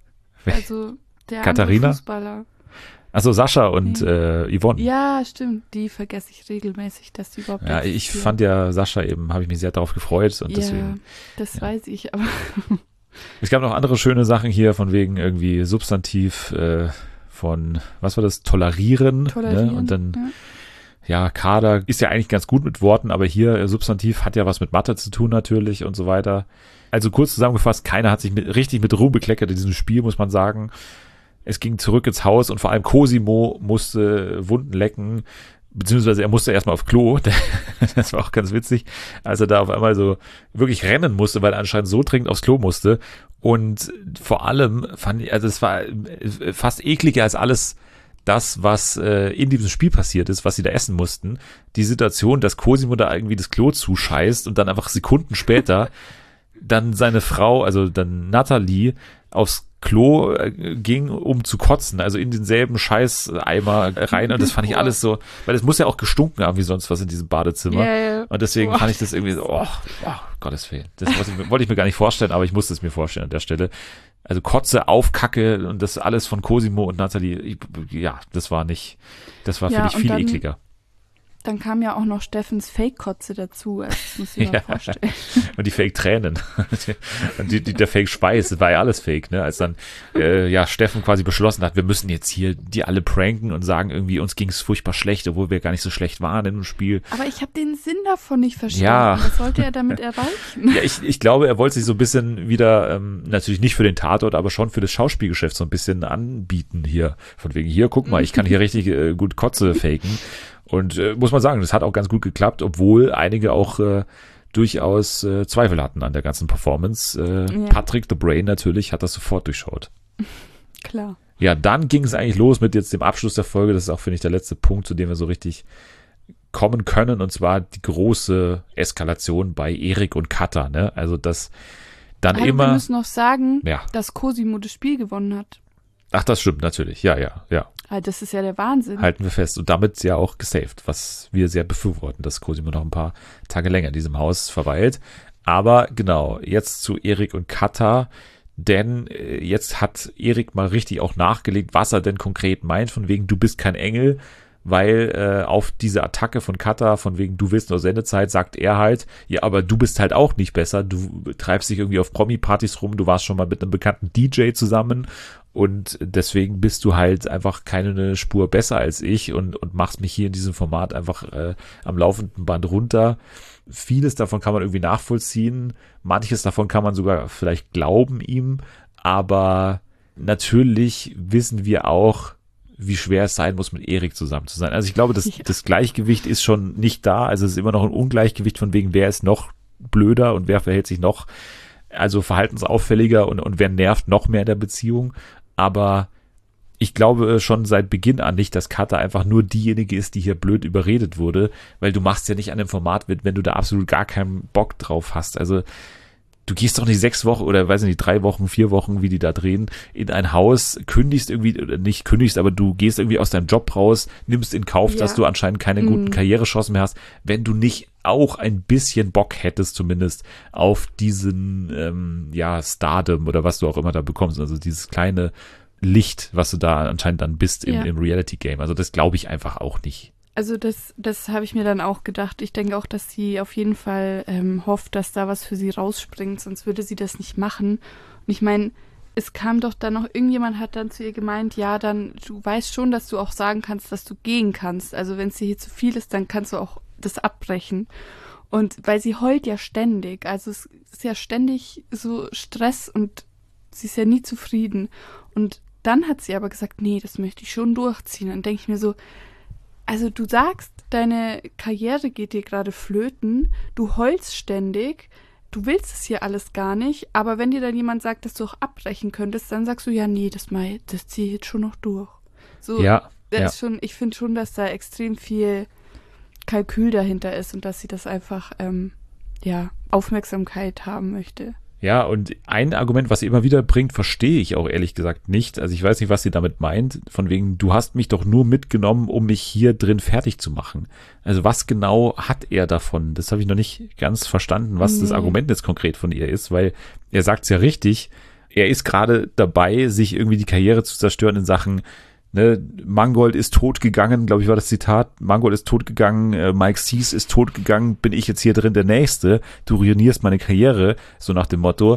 also der Katharina? andere Fußballer. Also Sascha und Nee. äh, Yvonne. Ja, stimmt, die vergesse ich regelmäßig, dass die überhaupt Ja, ich existieren. fand ja Sascha eben, habe ich mich sehr darauf gefreut und ja, deswegen. das ja. weiß ich, aber Es gab noch andere schöne Sachen hier, von wegen irgendwie Substantiv äh, von, was war das, tolerieren, tolerieren. ne? Und dann, ja. ja, Kader ist ja eigentlich ganz gut mit Worten, aber hier äh, Substantiv hat ja was mit Mathe zu tun natürlich und so weiter. Also kurz zusammengefasst, keiner hat sich mit, richtig mit Ruhm bekleckert in diesem Spiel, muss man sagen. Es ging zurück ins Haus und vor allem Cosimo musste Wunden lecken, beziehungsweise er musste erstmal auf Klo. Das war auch ganz witzig, als er da auf einmal so wirklich rennen musste, weil er anscheinend so dringend aufs Klo musste. Und vor allem fand ich, also es war fast ekliger als alles das, was äh, in diesem Spiel passiert ist, was sie da essen mussten. Die Situation, dass Cosimo da irgendwie das Klo zuscheißt und dann einfach Sekunden später dann seine Frau, also dann Natalie, aufs Klo äh, ging, um zu kotzen, also in denselben Scheißeimer rein und das fand ich alles so, weil es muss ja auch gestunken haben wie sonst was in diesem Badezimmer Yeah. und deswegen Boah. fand ich das irgendwie so, oh, oh Gottes Willen, das wollte ich, wollte ich mir gar nicht vorstellen, aber ich musste es mir vorstellen an der Stelle. Also Kotze auf Kacke und das alles von Cosimo und Natalie, ich, ja, das war nicht, das war, Ja, finde ich, und viel dann- ekliger. Dann kam ja auch noch Steffens Fake-Kotze dazu, also das muss ich mir Ja. mal vorstellen. Und die Fake-Tränen. Und die, die, der Fake-Schweiß, das war ja alles Fake, ne? Als dann äh, ja Steffen quasi beschlossen hat, wir müssen jetzt hier die alle pranken und sagen irgendwie, uns ging es furchtbar schlecht, obwohl wir gar nicht so schlecht waren im Spiel. Aber ich habe den Sinn davon nicht verstanden. Ja. Was sollte er damit erreichen? Ja, ich, ich glaube, er wollte sich so ein bisschen wieder, ähm, natürlich nicht für den Tatort, aber schon für das Schauspielgeschäft so ein bisschen anbieten hier. Von wegen, hier, guck mal, ich kann hier richtig äh, gut Kotze faken. Und äh, muss man sagen, das hat auch ganz gut geklappt, obwohl einige auch äh, durchaus äh, Zweifel hatten an der ganzen Performance. Äh, Ja. Patrick the Brain natürlich hat das sofort durchschaut. Klar. Ja, dann ging es eigentlich los mit jetzt dem Abschluss der Folge. Das ist auch, finde ich, der letzte Punkt, zu dem wir so richtig kommen können. Und zwar die große Eskalation bei Erik und Katha. Ne? Also das dann Aber immer... wir müssen noch sagen, Ja. dass Cosimo das Spiel gewonnen hat. Ach, das stimmt natürlich. Ja, ja, ja. Also das ist ja der Wahnsinn. Halten wir fest. Und damit ja auch gesaved, was wir sehr befürworten, dass Cosimo noch ein paar Tage länger in diesem Haus verweilt. Aber genau, jetzt zu Erik und Katha, denn äh, jetzt hat Erik mal richtig auch nachgelegt, was er denn konkret meint, von wegen, du bist kein Engel, weil äh, auf diese Attacke von Katha, von wegen, du willst nur Sendezeit, sagt er halt, ja, aber du bist halt auch nicht besser, du treibst dich irgendwie auf Promi-Partys rum, du warst schon mal mit einem bekannten D J zusammen und deswegen bist du halt einfach keine Spur besser als ich und, und machst mich hier in diesem Format einfach äh, am laufenden Band runter. Vieles davon kann man irgendwie nachvollziehen, manches davon kann man sogar vielleicht glauben ihm, aber natürlich wissen wir auch, wie schwer es sein muss, mit Erik zusammen zu sein. Also ich glaube, das, Ja. das Gleichgewicht ist schon nicht da, also es ist immer noch ein Ungleichgewicht von wegen, wer ist noch blöder und wer verhält sich noch, also verhaltensauffälliger und, und wer nervt noch mehr in der Beziehung, aber ich glaube schon seit Beginn an nicht, dass Katha einfach nur diejenige ist, die hier blöd überredet wurde, weil du machst ja nicht an dem Format mit, wenn du da absolut gar keinen Bock drauf hast. Also du gehst doch nicht sechs Wochen oder weiß nicht, drei Wochen, vier Wochen, wie die da drehen, in ein Haus, kündigst irgendwie, oder nicht kündigst, aber du gehst irgendwie aus deinem Job raus, nimmst in Kauf, ja. dass du anscheinend keine guten mm. Karrierechancen mehr hast, wenn du nicht auch ein bisschen Bock hättest zumindest auf diesen, ähm, ja, Stardom oder was du auch immer da bekommst, also dieses kleine Licht, was du da anscheinend dann bist im, ja. im Reality-Game. Also das glaube ich einfach auch nicht. Also das, das habe ich mir dann auch gedacht. Ich denke auch, dass sie auf jeden Fall ähm, hofft, dass da was für sie rausspringt, sonst würde sie das nicht machen. Und ich meine, es kam doch dann noch, irgendjemand hat dann zu ihr gemeint, ja, dann, du weißt schon, dass du auch sagen kannst, dass du gehen kannst. Also wenn es dir hier zu viel ist, dann kannst du auch das abbrechen. Und weil sie heult ja ständig, also es ist ja ständig so Stress und sie ist ja nie zufrieden. Und dann hat sie aber gesagt, nee, das möchte ich schon durchziehen. Dann denke ich mir so, also du sagst, deine Karriere geht dir gerade flöten, du heulst ständig, du willst es hier alles gar nicht, aber wenn dir dann jemand sagt, dass du auch abbrechen könntest, dann sagst du, ja, nee, das, mal, das ziehe ich jetzt schon noch durch. So, ja, das ja. ist schon, ich finde schon, dass da extrem viel Kalkül dahinter ist und dass sie das einfach, ähm, ja, Aufmerksamkeit haben möchte. Ja, und ein Argument, was sie immer wieder bringt, verstehe ich auch ehrlich gesagt nicht. Also ich weiß nicht, was sie damit meint. Von wegen, du hast mich doch nur mitgenommen, um mich hier drin fertig zu machen. Also was genau hat er davon? Das habe ich noch nicht ganz verstanden, was nee. das Argument jetzt konkret von ihr ist, weil er sagt es ja richtig. Er ist gerade dabei, sich irgendwie die Karriere zu zerstören in Sachen, ne, Mangold ist tot gegangen, glaube ich war das Zitat, Mangold ist tot gegangen, äh, Mike Cease ist tot gegangen, bin ich jetzt hier drin der Nächste, du ruinierst meine Karriere, so nach dem Motto.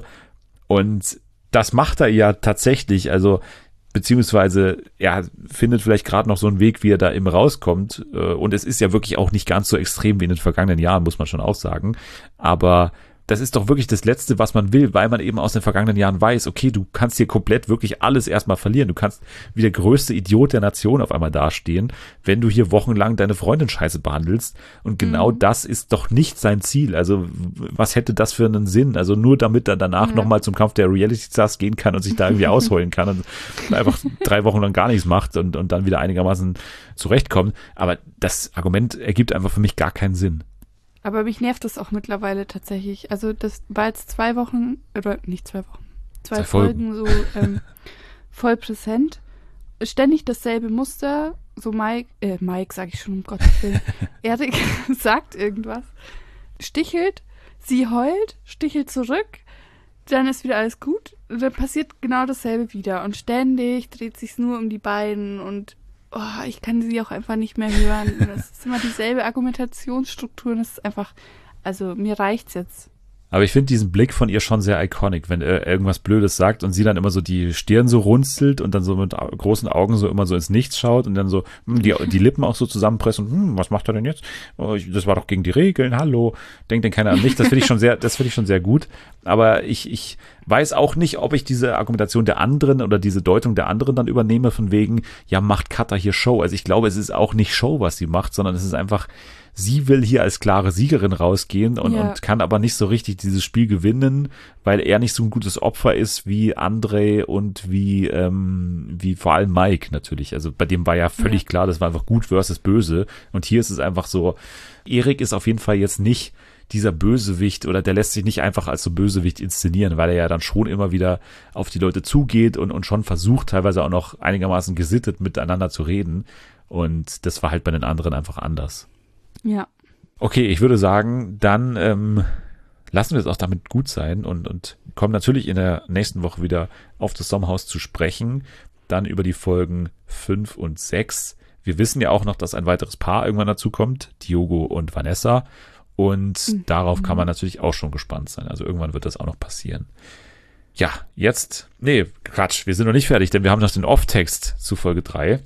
Und das macht er ja tatsächlich, also beziehungsweise er findet vielleicht gerade noch so einen Weg, wie er da eben rauskommt. Äh, und es ist ja wirklich auch nicht ganz so extrem wie in den vergangenen Jahren, muss man schon auch sagen. Aber das ist doch wirklich das Letzte, was man will, weil man eben aus den vergangenen Jahren weiß, okay, du kannst hier komplett wirklich alles erstmal verlieren. Du kannst wie der größte Idiot der Nation auf einmal dastehen, wenn du hier wochenlang deine Freundin scheiße behandelst. Und genau mhm. das ist doch nicht sein Ziel. Also was hätte das für einen Sinn? Also nur damit er danach mhm. nochmal zum Kampf der Reality Stars gehen kann und sich da irgendwie ausholen kann und einfach drei Wochen lang gar nichts macht und, und dann wieder einigermaßen zurechtkommt. Aber das Argument ergibt einfach für mich gar keinen Sinn. Aber mich nervt das auch mittlerweile tatsächlich. Also das war jetzt zwei Wochen, oder nicht zwei Wochen, zwei, zwei Folgen. Folgen so ähm, voll präsent. Ständig dasselbe Muster. So Mike, äh, Mike sag ich schon, um Gottes Willen. Erik sagt irgendwas, stichelt, sie heult, stichelt zurück, dann ist wieder alles gut. Und dann passiert genau dasselbe wieder. Und ständig dreht sich's nur um die beiden und oh, ich kann sie auch einfach nicht mehr hören. Das ist immer dieselbe Argumentationsstruktur und das ist einfach, also mir reicht's jetzt. Aber ich finde diesen Blick von ihr schon sehr iconic, wenn er irgendwas Blödes sagt und sie dann immer so die Stirn so runzelt und dann so mit großen Augen so immer so ins Nichts schaut und dann so die, die Lippen auch so zusammenpresst und hm, was macht er denn jetzt? Oh, ich, das war doch gegen die Regeln, hallo. Denkt denn keiner an mich? Das finde ich schon sehr, das finde ich schon sehr gut. Aber ich, ich weiß auch nicht, ob ich diese Argumentation der anderen oder diese Deutung der anderen dann übernehme von wegen, ja, macht Katha hier Show. Also ich glaube, es ist auch nicht Show, was sie macht, sondern es ist einfach, sie will hier als klare Siegerin rausgehen und, ja. und kann aber nicht so richtig dieses Spiel gewinnen, weil er nicht so ein gutes Opfer ist wie André und wie, ähm, wie vor allem Mike natürlich. Also bei dem war ja völlig ja. klar, das war einfach gut versus böse. Und hier ist es einfach so, Erik ist auf jeden Fall jetzt nicht dieser Bösewicht oder der lässt sich nicht einfach als so Bösewicht inszenieren, weil er ja dann schon immer wieder auf die Leute zugeht und, und schon versucht, teilweise auch noch einigermaßen gesittet miteinander zu reden. Und das war halt bei den anderen einfach anders. Ja. Okay, ich würde sagen, dann ähm, lassen wir es auch damit gut sein und, und kommen natürlich in der nächsten Woche wieder auf das Sommerhaus zu sprechen. Dann über die Folgen fünf und sechs. Wir wissen ja auch noch, dass ein weiteres Paar irgendwann dazu kommt, Diogo und Vanessa. Und mhm. darauf kann man natürlich auch schon gespannt sein. Also irgendwann wird das auch noch passieren. Ja, jetzt, nee, Quatsch, wir sind noch nicht fertig, denn wir haben noch den Off-Text zu Folge drei.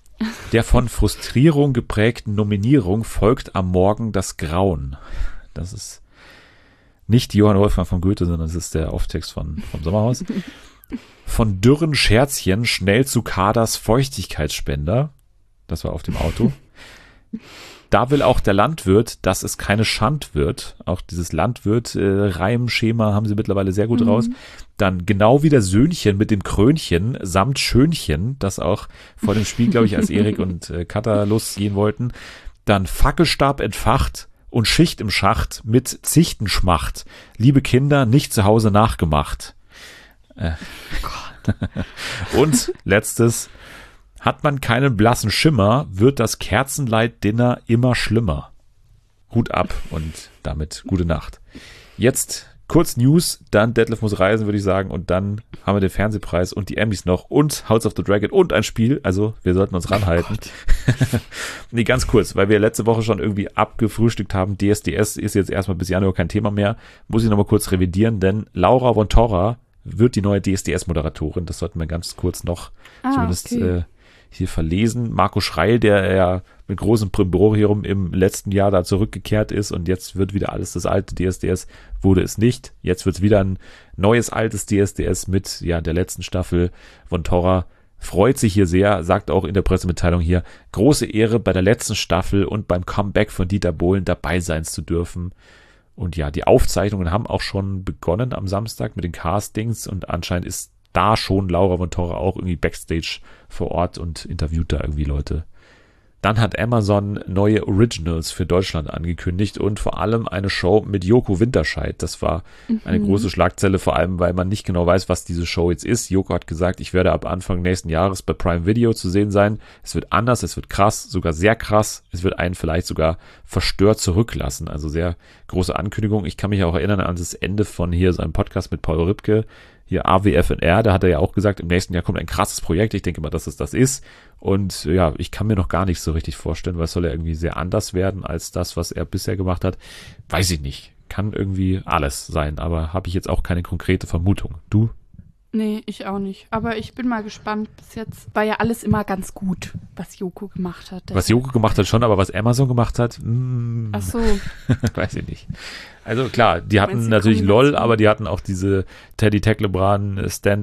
Der von Frustrierung geprägten Nominierung folgt am Morgen das Grauen. Das ist nicht Johann Wolfgang von Goethe, sondern es ist der Off-Text von, vom Sommerhaus. Von dürren Scherzchen schnell zu Kaders Feuchtigkeitsspender. Das war auf dem Auto. Da will auch der Landwirt, dass es keine Schand wird. Auch dieses Landwirt-Reimschema haben sie mittlerweile sehr gut Mhm. raus. Dann genau wie der Söhnchen mit dem Krönchen samt Schönchen, das auch vor dem Spiel, glaube ich, als Erik und äh, Katha losgehen wollten. Dann Fackelstab entfacht und Schicht im Schacht mit Zichtenschmacht. Liebe Kinder, nicht zu Hause nachgemacht. Äh. Und letztes, hat man keinen blassen Schimmer, wird das Kerzenlight-Dinner immer schlimmer. Hut ab und damit gute Nacht. Jetzt kurz News, dann Detlef muss reisen, würde ich sagen, und dann haben wir den Fernsehpreis und die Emmys noch und House of the Dragon und ein Spiel, also wir sollten uns ranhalten. Oh nee, ganz kurz, weil wir letzte Woche schon irgendwie abgefrühstückt haben, D S D S ist jetzt erstmal bis Januar kein Thema mehr, muss ich nochmal kurz revidieren, denn Laura von Torra wird die neue D S D S-Moderatorin, das sollten wir ganz kurz noch Ah, zumindest okay. äh, hier verlesen. Marco Schreil, der ja mit großem Brimborium im letzten Jahr da zurückgekehrt ist und jetzt wird wieder alles das alte D S D S, wurde es nicht. Jetzt wird es wieder ein neues altes D S D S mit ja der letzten Staffel. Von Torra freut sich hier sehr, sagt auch in der Pressemitteilung hier, große Ehre bei der letzten Staffel und beim Comeback von Dieter Bohlen dabei sein zu dürfen. Und ja, die Aufzeichnungen haben auch schon begonnen am Samstag mit den Castings und anscheinend ist da schon Laura von Torra auch irgendwie Backstage vor Ort und interviewt da irgendwie Leute. Dann hat Amazon neue Originals für Deutschland angekündigt und vor allem eine Show mit Joko Winterscheid. Das war eine große Schlagzeile, vor allem, weil man nicht genau weiß, was diese Show jetzt ist. Joko hat gesagt, ich werde ab Anfang nächsten Jahres bei Prime Video zu sehen sein. Es wird anders, es wird krass, sogar sehr krass. Es wird einen vielleicht sogar verstört zurücklassen. Also sehr große Ankündigung. Ich kann mich auch erinnern an das Ende von hier seinem Podcast mit Paul Ripke. Hier A W F N R, da hat er ja auch gesagt, im nächsten Jahr kommt ein krasses Projekt. Ich denke mal, dass es das ist. Und ja, ich kann mir noch gar nicht so richtig vorstellen, weil es soll ja irgendwie sehr anders werden als das, was er bisher gemacht hat. Weiß ich nicht. Kann irgendwie alles sein, aber habe ich jetzt auch keine konkrete Vermutung. Du? Nee, ich auch nicht. Aber ich bin mal gespannt. Bis jetzt war ja alles immer ganz gut, was Joko gemacht hat. Was Joko gemacht hat schon, aber was Amazon gemacht hat, mm, Ach so. weiß ich nicht. Also klar, die hatten Meinst du natürlich Kombination? LOL, aber die hatten auch diese Teddy Tecklebrand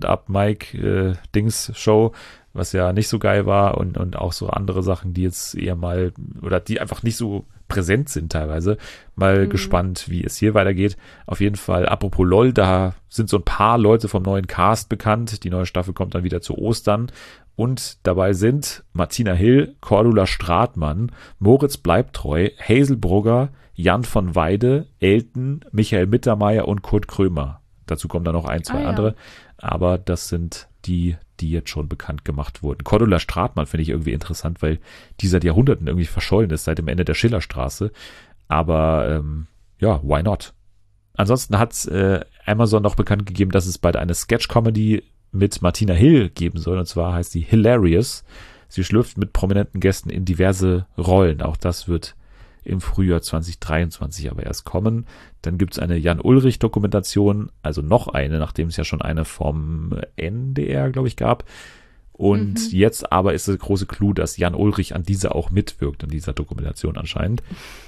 Stand-Up-Mike-Dings-Show, was ja nicht so geil war und, und auch so andere Sachen, die jetzt eher mal, oder die einfach nicht so präsent sind teilweise. Mal Mhm. gespannt, wie es hier weitergeht. Auf jeden Fall, apropos LOL, da sind so ein paar Leute vom neuen Cast bekannt. Die neue Staffel kommt dann wieder zu Ostern. Und dabei sind Martina Hill, Cordula Stratmann, Moritz Bleibtreu, Hazel Brugger, Jan von Weide, Elton, Michael Mittermeier und Kurt Krömer. Dazu kommen dann noch ein, zwei Ah, ja. andere. Aber das sind die, die jetzt schon bekannt gemacht wurden. Cordula Stratmann finde ich irgendwie interessant, weil die seit Jahrhunderten irgendwie verschollen ist, seit dem Ende der Schillerstraße. Aber ähm, ja, why not? Ansonsten hat äh, Amazon noch bekannt gegeben, dass es bald eine Sketch-Comedy mit Martina Hill geben soll. Und zwar heißt sie Hilarious. Sie schlüpft mit prominenten Gästen in diverse Rollen. Auch das wird im Frühjahr zwanzig dreiundzwanzig aber erst kommen. Dann gibt es eine Jan-Ulrich-Dokumentation, also noch eine, nachdem es ja schon eine vom N D R, glaube ich, gab. Und Mhm. jetzt aber ist der große Clou, dass Jan Ulrich an dieser auch mitwirkt, an dieser Dokumentation anscheinend.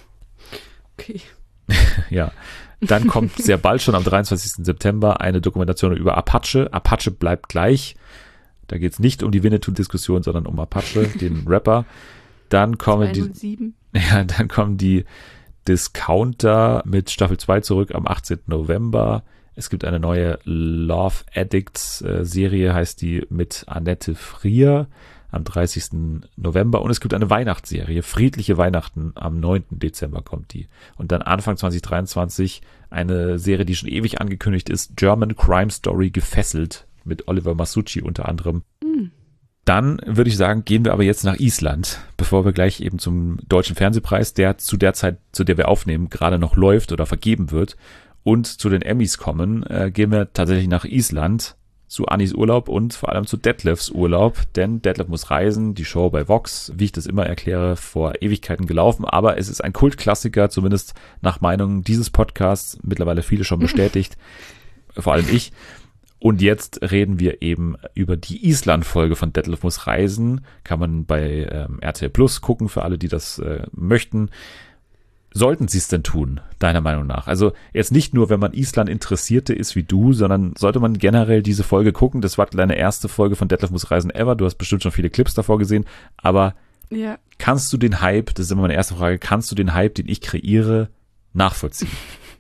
Okay. Ja, dann kommt sehr bald schon am dreiundzwanzigsten September eine Dokumentation über Apache. Apache bleibt gleich. Da geht es nicht um die Winnetou-Diskussion, sondern um Apache, den Rapper. Dann kommen die, zweihundertsieben. ja, dann kommen die Discounter mit Staffel zwei zurück am achtzehnten November. Es gibt eine neue Love Addicts äh, Serie, heißt die, mit Annette Frier am dreißigsten November. Und es gibt eine Weihnachtsserie, Friedliche Weihnachten, am neunten Dezember kommt die. Und dann Anfang zwanzig dreiundzwanzig eine Serie, die schon ewig angekündigt ist, German Crime Story Gefesselt, mit Oliver Masucci unter anderem. Hm. Dann würde ich sagen, gehen wir aber jetzt nach Island, bevor wir gleich eben zum Deutschen Fernsehpreis, der zu der Zeit, zu der wir aufnehmen, gerade noch läuft oder vergeben wird, und zu den Emmys kommen, äh, gehen wir tatsächlich nach Island, zu Annis Urlaub und vor allem zu Detlefs Urlaub, denn Detlef muss reisen, die Show bei Vox, wie ich das immer erkläre, vor Ewigkeiten gelaufen, aber es ist ein Kultklassiker, zumindest nach Meinung dieses Podcasts, mittlerweile viele schon bestätigt, vor allem ich. Und jetzt reden wir eben über die Island-Folge von Detlef muss reisen. Kann man bei ähm, R T L Plus gucken, für alle, die das äh, möchten. Sollten sie es denn tun, deiner Meinung nach? Also jetzt nicht nur, wenn man Island-Interessierte ist wie du, sondern sollte man generell diese Folge gucken. Das war deine erste Folge von Detlef muss reisen ever. Du hast bestimmt schon viele Clips davor gesehen. Aber Ja. kannst du den Hype, das ist immer meine erste Frage, kannst du den Hype, den ich kreiere, nachvollziehen?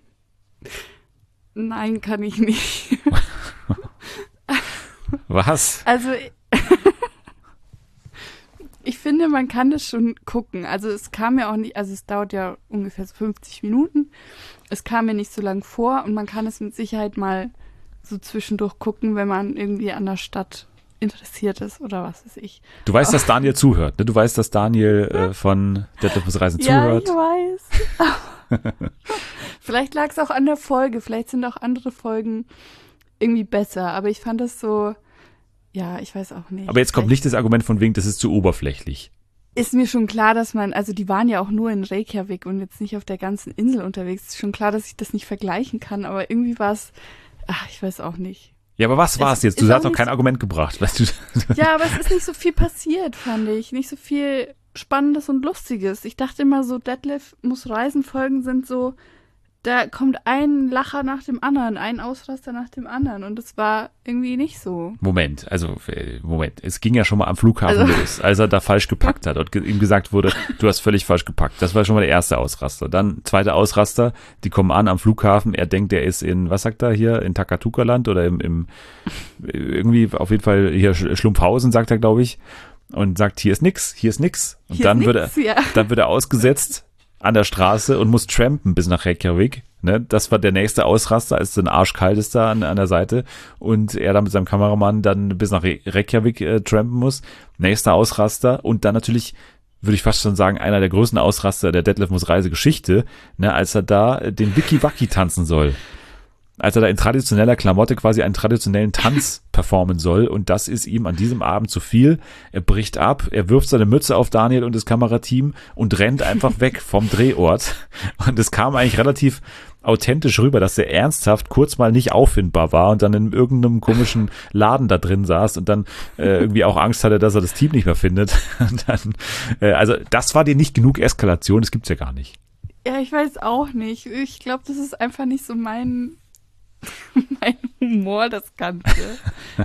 Nein, kann ich nicht. Was? Also, ich finde, man kann das schon gucken. Also es kam mir auch nicht, also es dauert ja ungefähr so fünfzig Minuten. Es kam mir nicht so lang vor und man kann es mit Sicherheit mal so zwischendurch gucken, wenn man irgendwie an der Stadt interessiert ist oder was weiß ich. Du weißt, dass Daniel zuhört, ne? Du weißt, dass Daniel äh, von Detlef muss Reisen Ja, zuhört. ich weiß. Vielleicht lag es auch an der Folge, vielleicht sind auch andere Folgen irgendwie besser, aber ich fand das so, ja, ich weiß auch nicht. Aber jetzt kommt Vielleicht nicht das Argument von wegen, das ist zu oberflächlich. ist mir schon klar, dass man, also die waren ja auch nur in Reykjavik und jetzt nicht auf der ganzen Insel unterwegs. Ist schon klar, dass ich das nicht vergleichen kann, aber irgendwie war es, ach, ich weiß auch nicht. Ja, aber was war es jetzt? Du ist hast auch noch nicht kein so- Argument gebracht. Weißt du? Ja, aber es ist nicht so viel passiert, fand ich. Nicht so viel Spannendes und Lustiges. Ich dachte immer so, Detlef muss Reisen folgen sind so, da kommt ein Lacher nach dem anderen, ein Ausraster nach dem anderen und es war irgendwie nicht so. Moment, also äh, Moment. Es ging ja schon mal am Flughafen Also- los, als er da falsch gepackt hat und ge- ihm gesagt wurde, du hast völlig falsch gepackt. Das war schon mal der erste Ausraster. Dann zweiter Ausraster, die kommen an am Flughafen. Er denkt, er ist in, was sagt er hier, in Takatuka-Land oder im, im irgendwie auf jeden Fall hier Sch- Schlumpfhausen, sagt er, glaube ich. Und sagt, hier ist nix, hier ist nix. Und Hier dann ist wird er, nix, ja. dann wird er ausgesetzt an der Straße und muss trampen bis nach Reykjavik. Ne? Das war der nächste Ausraster, als es so ein arschkalt ist da an, an der Seite und er dann mit seinem Kameramann dann bis nach Re- Reykjavik äh, trampen muss. Nächster Ausraster und dann natürlich, würde ich fast schon sagen, einer der größten Ausraster der Detlef muss Reise-Geschichte, ne? Als er da äh, den Wiki-Waki tanzen soll. Als er da in traditioneller Klamotte quasi einen traditionellen Tanz performen soll und das ist ihm an diesem Abend zu viel. Er bricht ab, er wirft seine Mütze auf Daniel und das Kamerateam und rennt einfach weg vom Drehort und es kam eigentlich relativ authentisch rüber, dass er ernsthaft kurz mal nicht auffindbar war und dann in irgendeinem komischen Laden da drin saß und dann äh, irgendwie auch Angst hatte, dass er das Team nicht mehr findet. Und dann, äh, also das war dir nicht genug Eskalation, das gibt's ja gar nicht. Ja, ich weiß auch nicht. Ich glaube, das ist einfach nicht so mein, mein Humor, das Ganze.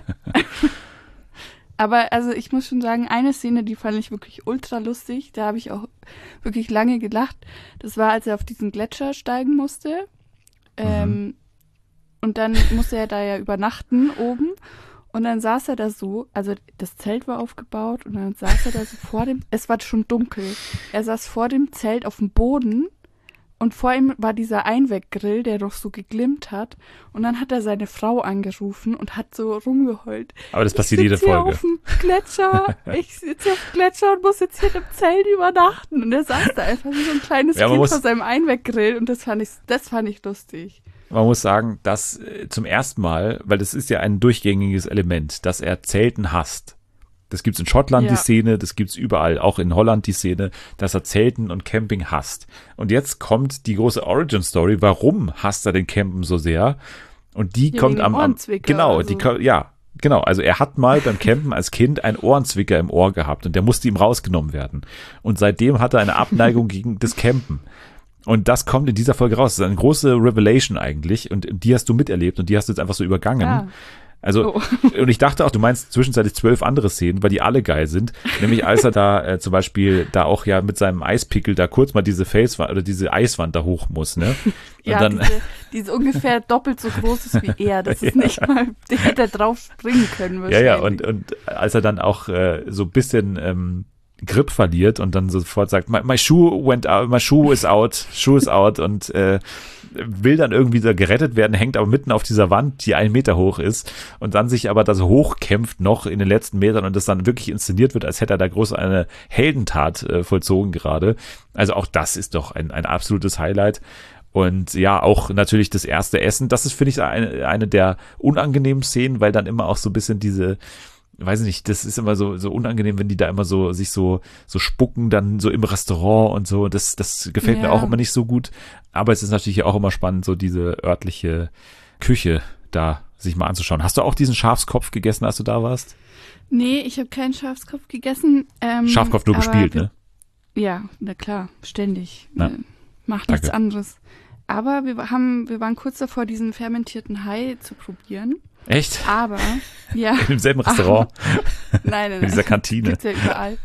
Aber also ich muss schon sagen, eine Szene, die fand ich wirklich ultra lustig. Da habe ich auch wirklich lange gelacht. Das war, als er auf diesen Gletscher steigen musste. Ähm, und dann musste er da ja übernachten oben. Und dann saß er da so, also das Zelt war aufgebaut und dann saß er da so vor dem, es war schon dunkel. Er saß vor dem Zelt auf dem Boden und vor ihm war dieser Einweggrill, der doch so geglimmt hat. Und dann hat er seine Frau angerufen und hat so rumgeheult. Aber das passiert ich jede sitz hier Folge. auf dem Gletscher, ich sitze auf dem Gletscher und muss jetzt hier im Zelt übernachten. Und er saß da einfach wie so ein kleines Ja, man Kind muss- vor seinem Einweggrill und das fand ich, das fand ich lustig. Man muss sagen, dass äh, zum ersten Mal, weil das ist ja ein durchgängiges Element, dass er Zelten hasst. Das gibt's in Schottland, Ja. die Szene, das gibt's überall, auch in Holland die Szene, dass er Zelten und Camping hasst. Und jetzt kommt die große Origin-Story, warum hasst er den Campen so sehr? Und die Ja, kommt wegen am, dem am Ohrenzwicker genau, oder die so. ko- ja, genau, also er hat mal beim Campen als Kind einen Ohrenzwicker im Ohr gehabt und der musste ihm rausgenommen werden. Und seitdem hat er eine Abneigung gegen das Campen. Und das kommt in dieser Folge raus. Das ist eine große Revelation eigentlich. Und die hast du miterlebt und die hast du jetzt einfach so übergangen. Ah. Also, Oh. und ich dachte auch, du meinst zwischenzeitlich zwölf andere Szenen, weil die alle geil sind. Nämlich als er da äh, zum Beispiel da auch ja mit seinem Eispickel da kurz mal diese Felswand oder diese Eiswand da hoch muss, ne? Und Ja, dann, diese, diese ungefähr doppelt so groß ist wie er. Das ist nicht mal, der hätte drauf springen können ja, wahrscheinlich. ja, und, und als er dann auch äh, so ein bisschen ähm, Grip verliert und dann sofort sagt, my, my shoe went out, my shoe is out, shoe is out und äh, will dann irgendwie da gerettet werden, hängt aber mitten auf dieser Wand, die einen Meter hoch ist und dann sich aber da so hochkämpft noch in den letzten Metern und das dann wirklich inszeniert wird, als hätte er da groß eine Heldentat äh, vollzogen gerade. Also auch das ist doch ein, ein absolutes Highlight. Und ja, auch natürlich das erste Essen, das ist, finde ich, eine, eine der unangenehmen Szenen, weil dann immer auch so ein bisschen diese, weiß ich nicht, das ist immer so, so unangenehm, wenn die da immer so, sich so, so spucken, dann so im Restaurant und so, das, das gefällt mir Ja. auch immer nicht so gut, aber es ist natürlich auch immer spannend, so diese örtliche Küche da sich mal anzuschauen. Hast du auch diesen Schafskopf gegessen, als du da warst? Nee, ich habe keinen Schafskopf gegessen. Ähm, Schafskopf nur aber gespielt, wir, ne? Ja, na klar, ständig. Na, äh, macht nichts danke. anderes. Aber wir haben, wir waren kurz davor, diesen fermentierten Hai zu probieren. Echt? Aber, ja. Im selben Restaurant, Nein, nein, in nein. dieser Kantine. Gibt's ja überall.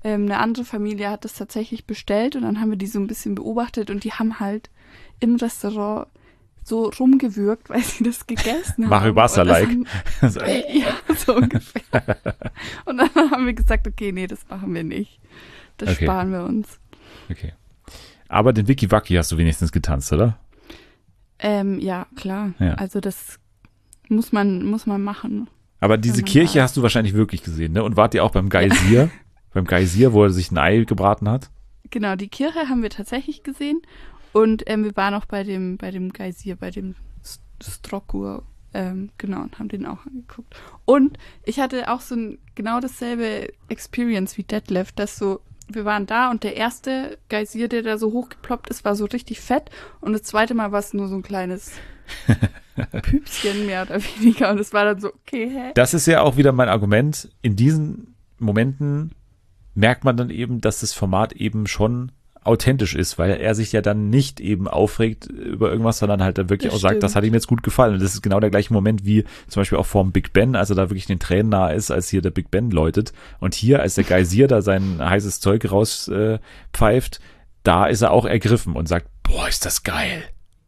ähm, eine andere Familie hat das tatsächlich bestellt und dann haben wir die so ein bisschen beobachtet und die haben halt im Restaurant so rumgewürgt, weil sie das gegessen haben. Mario Basler-like. Ja, so ungefähr. Und dann haben wir gesagt, okay, nee, das machen wir nicht. Das Okay. sparen wir uns. Okay. Aber den Wiki Waki hast du wenigstens getanzt, oder? Ähm, ja, klar. Ja. Also das muss man, muss man machen. Aber diese Wenn man Kirche da hast du wahrscheinlich wirklich gesehen, ne? Und wart ihr auch beim Geysir? beim Geysir, wo er sich ein Ei gebraten hat? Genau, die Kirche haben wir tatsächlich gesehen und ähm, wir waren auch bei dem, bei dem Geysir, bei dem S- Strokur, ähm, genau, und haben den auch angeguckt. Und ich hatte auch so ein, genau dasselbe Experience wie Detlef, dass so, wir waren da und der erste Geysir, der da so hochgeploppt ist, war so richtig fett und das zweite Mal war es nur so ein kleines Püpschen mehr oder weniger und es war dann so, okay, hä? Das ist ja auch wieder mein Argument. In diesen Momenten merkt man dann eben, dass das Format eben schon authentisch ist, weil er sich ja dann nicht eben aufregt über irgendwas, sondern halt dann wirklich Das auch sagt, stimmt. das hat ihm jetzt gut gefallen. Und das ist genau der gleiche Moment wie zum Beispiel auch vorm Big Ben, als er da wirklich den Tränen nahe ist, als hier der Big Ben läutet. Und hier, als der Geysir da sein heißes Zeug rauspfeift, äh, pfeift, da ist er auch ergriffen und sagt, boah, ist das geil.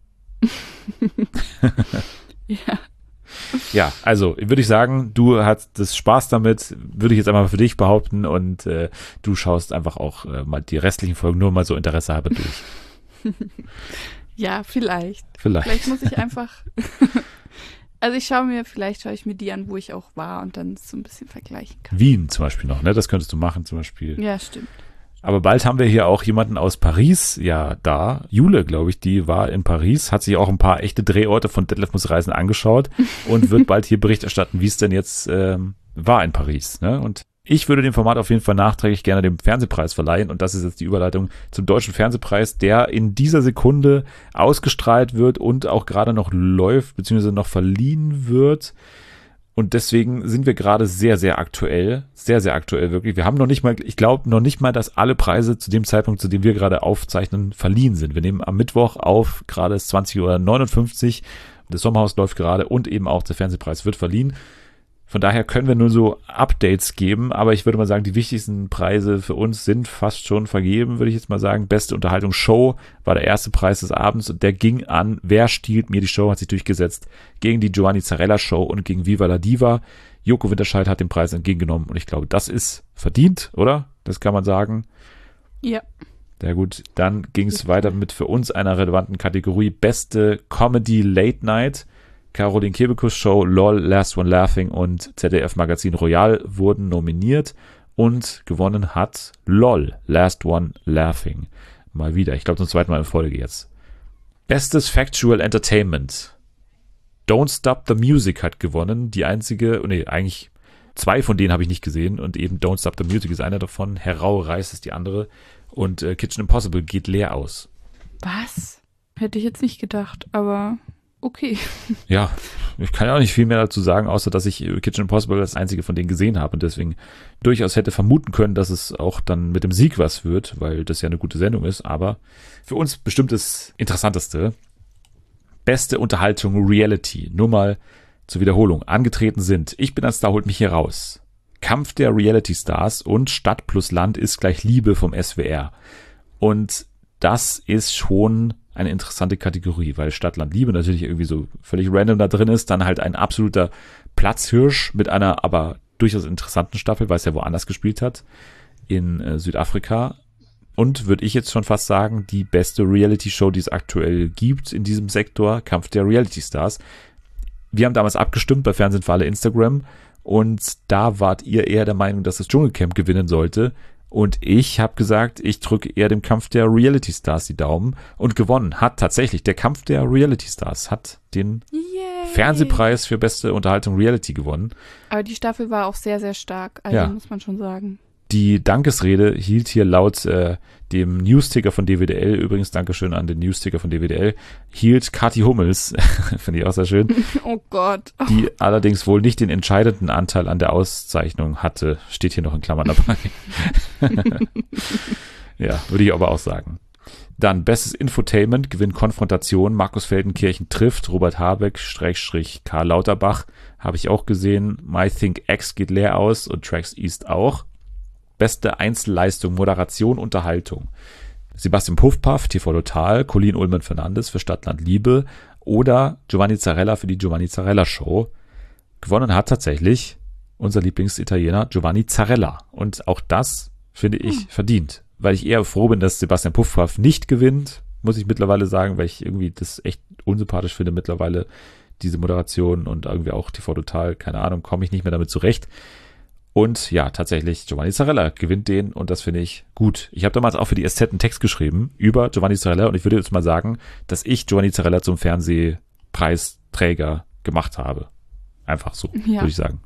Ja. Ja, also würde ich sagen, du hast das Spaß damit, würde ich jetzt einmal für dich behaupten und äh, du schaust einfach auch äh, mal die restlichen Folgen nur mal so Interesse halber durch. Ja, vielleicht. Vielleicht. Vielleicht muss ich einfach. Also ich schaue mir, vielleicht schaue ich mir die an, wo ich auch war und dann so ein bisschen vergleichen kann. Wien zum Beispiel noch, ne? Das könntest du machen zum Beispiel. Ja, stimmt. Aber bald haben wir hier auch jemanden aus Paris, ja da, Jule, glaube ich, die war in Paris, hat sich auch ein paar echte Drehorte von Detlef muss reisen angeschaut und wird bald hier Bericht erstatten, wie es denn jetzt ähm, war in Paris. Ne? Und ich würde dem Format auf jeden Fall nachträglich gerne den Fernsehpreis verleihen und das ist jetzt die Überleitung zum Deutschen Fernsehpreis, der in dieser Sekunde ausgestrahlt wird und auch gerade noch läuft, beziehungsweise noch verliehen wird. Und deswegen sind wir gerade sehr, sehr aktuell, sehr, sehr aktuell wirklich. Wir haben noch nicht mal, ich glaube noch nicht mal, dass alle Preise zu dem Zeitpunkt, zu dem wir gerade aufzeichnen, verliehen sind. Wir nehmen am Mittwoch auf, gerade ist zwanzig Uhr neunundfünfzig, das Sommerhaus läuft gerade und eben auch der Fernsehpreis wird verliehen. Von daher können wir nur so Updates geben, aber ich würde mal sagen, die wichtigsten Preise für uns sind fast schon vergeben, würde ich jetzt mal sagen. Beste Unterhaltungsshow war der erste Preis des Abends und der ging an Wer stiehlt mir die Show, hat sich durchgesetzt gegen die Giovanni Zarella Show und gegen Viva la Diva. Joko Winterscheid hat den Preis entgegengenommen und ich glaube, das ist verdient, oder? Das kann man sagen. Ja. Sehr gut, dann ging es weiter mit für uns einer relevanten Kategorie Beste Comedy Late Night. Caroline Kebekus Show, LOL, Last One Laughing und Z D F Magazin Royal wurden nominiert und gewonnen hat LOL, Last One Laughing. Mal wieder, ich glaube zum zweiten Mal in Folge jetzt. Bestes Factual Entertainment. Don't Stop the Music hat gewonnen. Die einzige, nee, eigentlich zwei von denen habe ich nicht gesehen und eben Don't Stop the Music ist einer davon. Herau Reis ist die andere und äh, Kitchen Impossible geht leer aus. Was? Hätte ich jetzt nicht gedacht, aber okay. Ja, ich kann ja auch nicht viel mehr dazu sagen, außer dass ich Kitchen Impossible als einzige von denen gesehen habe und deswegen durchaus hätte vermuten können, dass es auch dann mit dem Sieg was wird, weil das ja eine gute Sendung ist, aber für uns bestimmt das Interessanteste. Beste Unterhaltung Reality. Nur mal zur Wiederholung. Angetreten sind Ich bin ein Star, holt mich hier raus. Kampf der Reality Stars und Stadt plus Land ist gleich Liebe vom S W R. Und das ist schon eine interessante Kategorie, weil Stadt, Land, Liebe natürlich irgendwie so völlig random da drin ist. Dann halt ein absoluter Platzhirsch mit einer aber durchaus interessanten Staffel, weil es ja woanders gespielt hat, in äh, Südafrika. Und würde ich jetzt schon fast sagen, die beste Reality-Show, die es aktuell gibt in diesem Sektor, Kampf der Reality Stars. Wir haben damals abgestimmt bei Fernsehen für alle Instagram und da wart ihr eher der Meinung, dass das Dschungelcamp gewinnen sollte. Und ich habe gesagt, ich drücke eher dem Kampf der Reality Stars die Daumen und gewonnen hat tatsächlich der Kampf der Reality Stars, hat den Yay. Fernsehpreis für beste Unterhaltung Reality gewonnen. Aber die Staffel war auch sehr, sehr stark, also Ja. muss man schon sagen. Die Dankesrede hielt hier laut äh, dem Newsticker von D W D L, übrigens Dankeschön an den Newsticker von D W D L, hielt Kathi Hummels, finde ich auch sehr schön, Oh Gott. die allerdings wohl nicht den entscheidenden Anteil an der Auszeichnung hatte, steht hier noch in Klammern dabei. Ja, würde ich aber auch sagen. Dann bestes Infotainment, gewinnt Konfrontation, Markus Feldenkirchen trifft, Robert Habeck, Schrägstrich Karl Lauterbach, habe ich auch gesehen, My Think X geht leer aus und Tracks East auch. beste Einzelleistung, Moderation, Unterhaltung. Sebastian Puffpaff, T V Total, Colin Ullmann Fernandes für Stadtland Liebe oder Giovanni Zarella für die Giovanni Zarella Show. Gewonnen hat tatsächlich unser Lieblingsitaliener Giovanni Zarella. Und auch das finde ich hm. verdient, weil ich eher froh bin, dass Sebastian Puffpaff nicht gewinnt, muss ich mittlerweile sagen, weil ich irgendwie das echt unsympathisch finde mittlerweile, diese Moderation und irgendwie auch T V Total, keine Ahnung, komme ich nicht mehr damit zurecht. Und ja, tatsächlich, Giovanni Zarella gewinnt den und das finde ich gut. Ich habe damals auch für die S Z einen Text geschrieben über Giovanni Zarella und ich würde jetzt mal sagen, dass ich Giovanni Zarella zum Fernsehpreisträger gemacht habe. Einfach so, ja. würde ich sagen.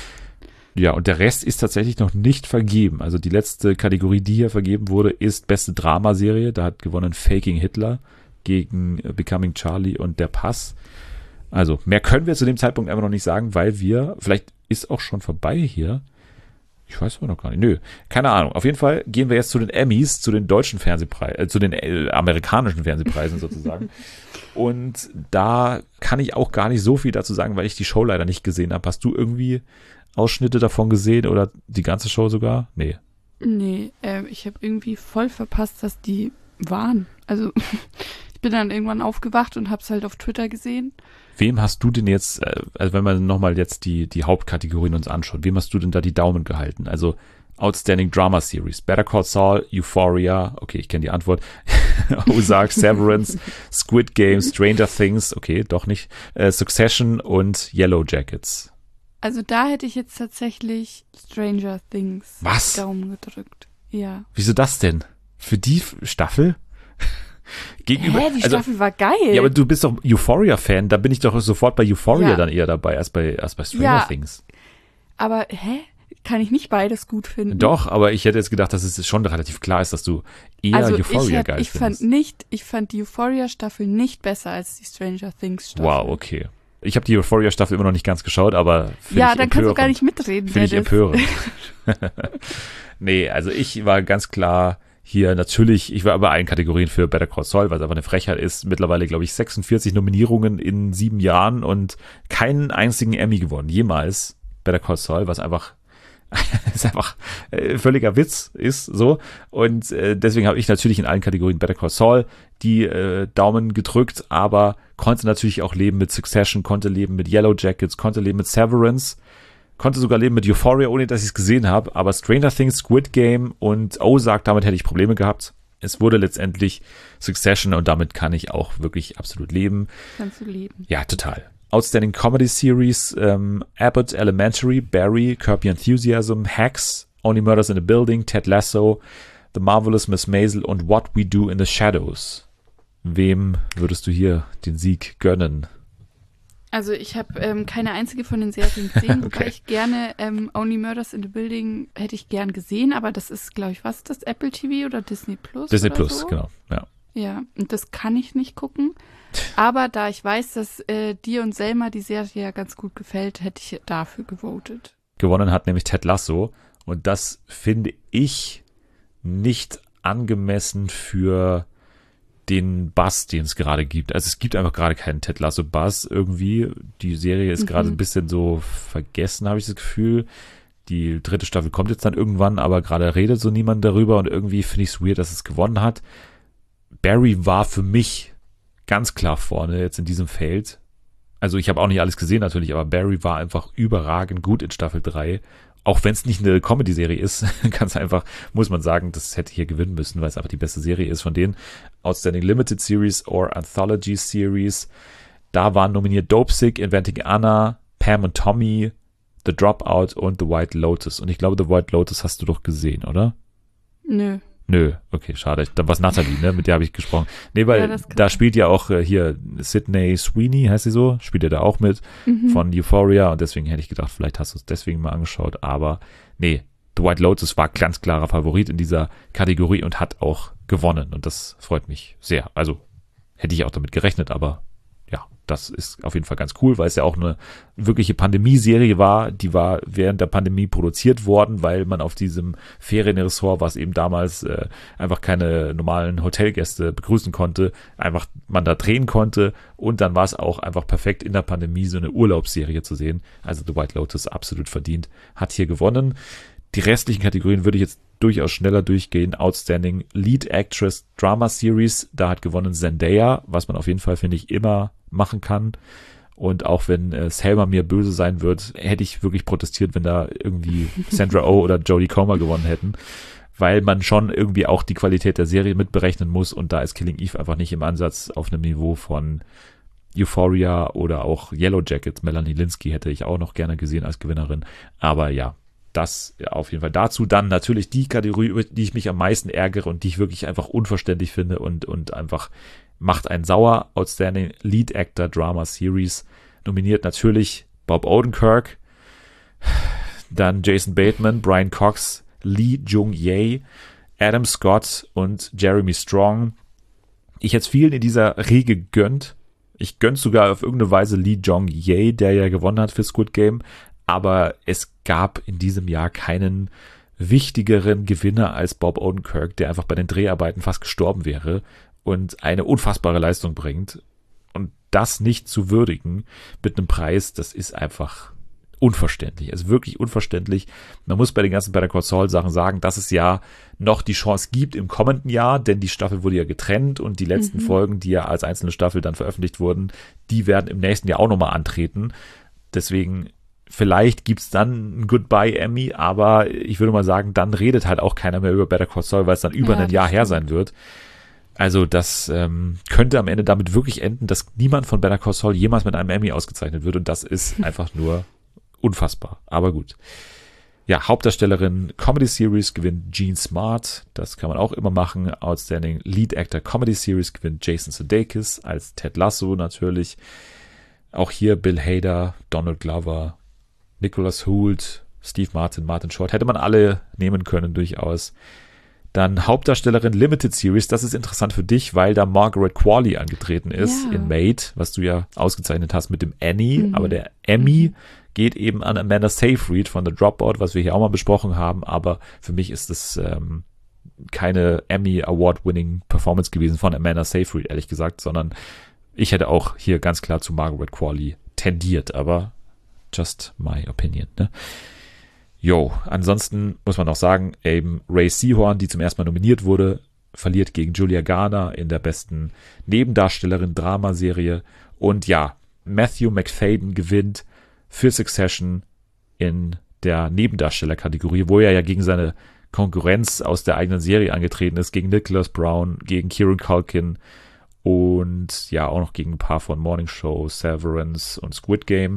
Ja, und der Rest ist tatsächlich noch nicht vergeben. Also die letzte Kategorie, die hier vergeben wurde, ist beste Dramaserie. Da hat gewonnen Faking Hitler gegen Becoming Charlie und Der Pass. Also mehr können wir zu dem Zeitpunkt einfach noch nicht sagen, weil wir, vielleicht ist auch schon vorbei hier. Ich weiß aber noch gar nicht. Nö, keine Ahnung. Auf jeden Fall gehen wir jetzt zu den Emmys, zu den deutschen Fernsehpreisen, äh, zu den äh, amerikanischen Fernsehpreisen sozusagen. Und da kann ich auch gar nicht so viel dazu sagen, weil ich die Show leider nicht gesehen habe. Hast du irgendwie Ausschnitte davon gesehen oder die ganze Show sogar? Nee. Nee, äh, ich habe irgendwie voll verpasst, dass die waren. Also ich bin dann irgendwann aufgewacht und habe es halt auf Twitter gesehen. Wem hast du denn jetzt, also wenn man nochmal jetzt die, die Hauptkategorien uns anschaut, wem hast du denn da die Daumen gehalten? Also Outstanding Drama Series, Better Call Saul, Euphoria, okay, ich kenne die Antwort, Ozark, Severance, Squid Game, Stranger Things, okay, doch nicht, äh, Succession und Yellow Jackets. Also da hätte ich jetzt tatsächlich Stranger Things Was? Daumen gedrückt. Ja. Wieso das denn? Für die Staffel? Gegenüber, Hä, die also, Staffel war geil. Ja, aber du bist doch Euphoria-Fan, da bin ich doch sofort bei Euphoria Ja. dann eher dabei, als bei, als bei Stranger Ja. Things. Aber, hä? Kann ich nicht beides gut finden? Doch, aber ich hätte jetzt gedacht, dass es schon relativ klar ist, dass du eher also Euphoria ich, hab, geil ich findest. fand nicht, ich fand die Euphoria-Staffel nicht besser als die Stranger Things-Staffel. Wow, okay. Ich habe die Euphoria-Staffel immer noch nicht ganz geschaut, aber finde Ja, ich dann kannst du empörend. gar nicht mitreden. Finde ich Dennis. empörend. Nee, also ich war ganz klar hier natürlich, ich war bei allen Kategorien für Better Call Saul, weil es einfach eine Frechheit ist. Mittlerweile, glaube ich, sechsundvierzig Nominierungen in sieben Jahren und keinen einzigen Emmy gewonnen. Jemals Better Call Saul, was einfach ist einfach äh, völliger Witz ist so und äh, deswegen habe ich natürlich in allen Kategorien Better Call Saul die äh, Daumen gedrückt, aber konnte natürlich auch leben mit Succession, konnte leben mit Yellow Jackets, konnte leben mit Severance, konnte sogar leben mit Euphoria, ohne dass ich es gesehen habe, aber Stranger Things, Squid Game und Ozark, damit hätte ich Probleme gehabt. Es wurde letztendlich Succession und damit kann ich auch wirklich absolut leben. Kannst du leben. Ja, total. Outstanding Comedy Series, ähm, Abbott Elementary, Barry, Curb Your Enthusiasm, Hacks, Only Murders in the Building, Ted Lasso, The Marvelous Miss Maisel und What We Do in the Shadows. Wem würdest du hier den Sieg gönnen? Also ich habe ähm, keine einzige von den Serien gesehen, Okay. wobei ich gerne ähm, Only Murders in the Building hätte ich gern gesehen, aber das ist, glaube ich, was ist das? Apple T V oder Disney Plus? Disney oder Plus, so? genau. Ja. Ja, und das kann ich nicht gucken. Aber da ich weiß, dass äh, dir und Selma die Serie ja ganz gut gefällt, hätte ich dafür gewotet. Gewonnen hat nämlich Ted Lasso und das finde ich nicht angemessen für den Buzz, den es gerade gibt. Also es gibt einfach gerade keinen Ted Lasso Buzz irgendwie. Die Serie ist Mhm. gerade ein bisschen so vergessen, habe ich das Gefühl. Die dritte Staffel kommt jetzt dann irgendwann, aber gerade redet so niemand darüber und irgendwie finde ich es weird, dass es gewonnen hat. Barry war für mich ganz klar vorne jetzt in diesem Feld. Also ich habe auch nicht alles gesehen natürlich, aber Barry war einfach überragend gut in Staffel drei. Auch wenn es nicht eine Comedy-Serie ist, ganz einfach, muss man sagen, das hätte hier gewinnen müssen, weil es einfach die beste Serie ist von denen. Outstanding Limited Series or Anthology Series. Da waren nominiert Dopesick, Inventing Anna, Pam und Tommy, The Dropout und The White Lotus. Und ich glaube, The White Lotus hast du doch gesehen, oder? Nö. Nö, okay, schade. Dann war es Nathalie, ne? Mit der habe ich gesprochen. Nee, weil Ja, das kann da sein. spielt ja auch äh, hier Sydney Sweeney, heißt sie so, spielt er da auch mit Mhm. von Euphoria und deswegen hätte ich gedacht, vielleicht hast du es deswegen mal angeschaut, aber nee, The White Lotus war ganz klarer Favorit in dieser Kategorie und hat auch gewonnen und das freut mich sehr. Also hätte ich auch damit gerechnet, aber ja, das ist auf jeden Fall ganz cool, weil es ja auch eine wirkliche Pandemie-Serie war. Die war während der Pandemie produziert worden, weil man auf diesem Ferienressort, was eben damals äh, einfach keine normalen Hotelgäste begrüßen konnte, einfach man da drehen konnte und dann war es auch einfach perfekt in der Pandemie so eine Urlaubsserie zu sehen. Also The White Lotus absolut verdient, hat hier gewonnen. Die restlichen Kategorien würde ich jetzt durchaus schneller durchgehen. Outstanding Lead Actress Drama Series, da hat gewonnen Zendaya, was man auf jeden Fall, finde ich, immer machen kann. Und auch wenn äh, Selma mir böse sein wird, hätte ich wirklich protestiert, wenn da irgendwie Sandra Oh oder Jodie Comer gewonnen hätten. Weil man schon irgendwie auch die Qualität der Serie mitberechnen muss. Und da ist Killing Eve einfach nicht im Ansatz auf einem Niveau von Euphoria oder auch Yellow Jackets. Melanie Lynskey hätte ich auch noch gerne gesehen als Gewinnerin. Aber ja, das auf jeden Fall dazu. Dann natürlich die Kategorie, über die ich mich am meisten ärgere und die ich wirklich einfach unverständlich finde und, und einfach macht einen sauer. Outstanding Lead Actor Drama Series. Nominiert natürlich Bob Odenkirk, dann Jason Bateman, Brian Cox, Lee Jung-jae, Adam Scott und Jeremy Strong. Ich hätte es vielen in dieser Reihe gegönnt. Ich gönn's sogar auf irgendeine Weise Lee Jung-jae, der ja gewonnen hat für Squid Game. Aber es gab in diesem Jahr keinen wichtigeren Gewinner als Bob Odenkirk, der einfach bei den Dreharbeiten fast gestorben wäre und eine unfassbare Leistung bringt. Und das nicht zu würdigen mit einem Preis, das ist einfach unverständlich. Also wirklich unverständlich. Man muss bei den ganzen Better Call Saul Sachen sagen, dass es ja noch die Chance gibt im kommenden Jahr, denn die Staffel wurde ja getrennt und die letzten mhm. Folgen, die ja als einzelne Staffel dann veröffentlicht wurden, die werden im nächsten Jahr auch nochmal antreten. Deswegen vielleicht gibt's dann ein Goodbye Emmy, aber ich würde mal sagen, dann redet halt auch keiner mehr über Better Call Saul, weil es dann über ja, ein Jahr her sein wird. Also das ähm, könnte am Ende damit wirklich enden, dass niemand von Better Call Saul jemals mit einem Emmy ausgezeichnet wird und das ist einfach nur unfassbar. Aber gut. Ja, Hauptdarstellerin Comedy Series gewinnt Jean Smart, das kann man auch immer machen. Outstanding Lead Actor Comedy Series gewinnt Jason Sudeikis als Ted Lasso natürlich. Auch hier Bill Hader, Donald Glover, Nicholas Hoult, Steve Martin, Martin Short. Hätte man alle nehmen können durchaus. Dann Hauptdarstellerin Limited Series, das ist interessant für dich, weil da Margaret Qualley angetreten ist ja. in Maid, was du ja ausgezeichnet hast mit dem Annie, mhm. aber der Emmy mhm. geht eben an Amanda Seyfried von The Dropout, was wir hier auch mal besprochen haben, aber für mich ist es ähm, keine Emmy Award-winning Performance gewesen von Amanda Seyfried, ehrlich gesagt, sondern ich hätte auch hier ganz klar zu Margaret Qualley tendiert, aber just my opinion, ne? Jo, ansonsten muss man noch sagen, eben Ray Seahorn, die zum ersten Mal nominiert wurde, verliert gegen Julia Garner in der besten Nebendarstellerin-Dramaserie. Und ja, Matthew Macfadyen gewinnt für Succession in der Nebendarstellerkategorie, wo er ja gegen seine Konkurrenz aus der eigenen Serie angetreten ist, gegen Nicholas Brown, gegen Kieran Culkin und ja auch noch gegen ein paar von Morning Show, Severance und Squid Game.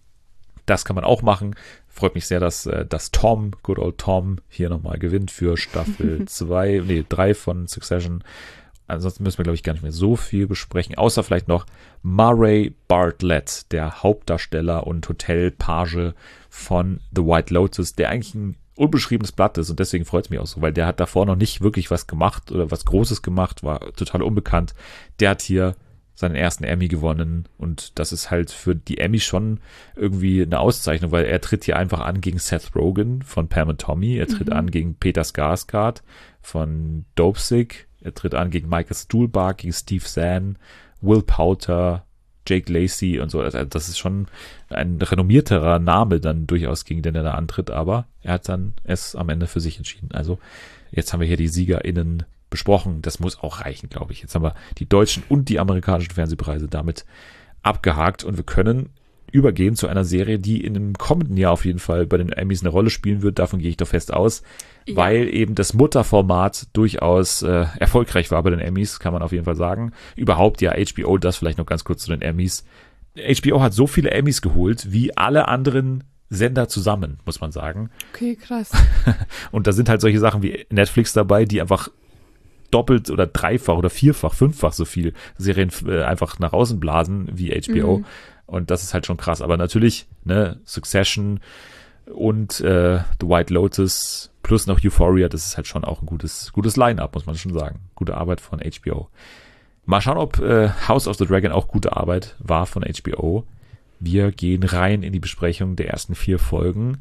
Das kann man auch machen. Freut mich sehr, dass, dass Tom, good old Tom, hier nochmal gewinnt für Staffel zwei, nee, drei von Succession. Ansonsten müssen wir, glaube ich, gar nicht mehr so viel besprechen, außer vielleicht noch Murray Bartlett, der Hauptdarsteller und Hotelpage von The White Lotus, der eigentlich ein unbeschriebenes Blatt ist und deswegen freut es mich auch so, weil der hat davor noch nicht wirklich was gemacht oder was Großes gemacht, war total unbekannt. Der hat hier seinen ersten Emmy gewonnen und das ist halt für die Emmy schon irgendwie eine Auszeichnung, weil er tritt hier einfach an gegen Seth Rogen von Pam and Tommy, er tritt mhm. an gegen Peter Skarsgård von Dopesick, er tritt an gegen Michael Stuhlbarg, gegen Steve Zahn, Will Poulter, Jake Lacey und so. Also das ist schon ein renommierterer Name dann durchaus, gegen den er da antritt, aber er hat dann es am Ende für sich entschieden. Also jetzt haben wir hier die SiegerInnen besprochen. Das muss auch reichen, glaube ich. Jetzt haben wir die deutschen und die amerikanischen Fernsehpreise damit abgehakt und wir können übergehen zu einer Serie, die in dem kommenden Jahr auf jeden Fall bei den Emmys eine Rolle spielen wird. Davon gehe ich doch fest aus, ja. weil eben das Mutterformat durchaus äh, erfolgreich war bei den Emmys, kann man auf jeden Fall sagen. Überhaupt ja H B O, das vielleicht noch ganz kurz zu den Emmys. H B O hat so viele Emmys geholt, wie alle anderen Sender zusammen, muss man sagen. Okay, krass. Und da sind halt solche Sachen wie Netflix dabei, die einfach doppelt oder dreifach oder vierfach, fünffach so viel Serien äh, einfach nach außen blasen wie H B O. Mhm. Und das ist halt schon krass. Aber natürlich, ne, Succession und äh, The White Lotus plus noch Euphoria, das ist halt schon auch ein gutes, gutes Line-Up, muss man schon sagen. Gute Arbeit von H B O. Mal schauen, ob äh, House of the Dragon auch gute Arbeit war von H B O. Wir gehen rein in die Besprechung der ersten vier Folgen.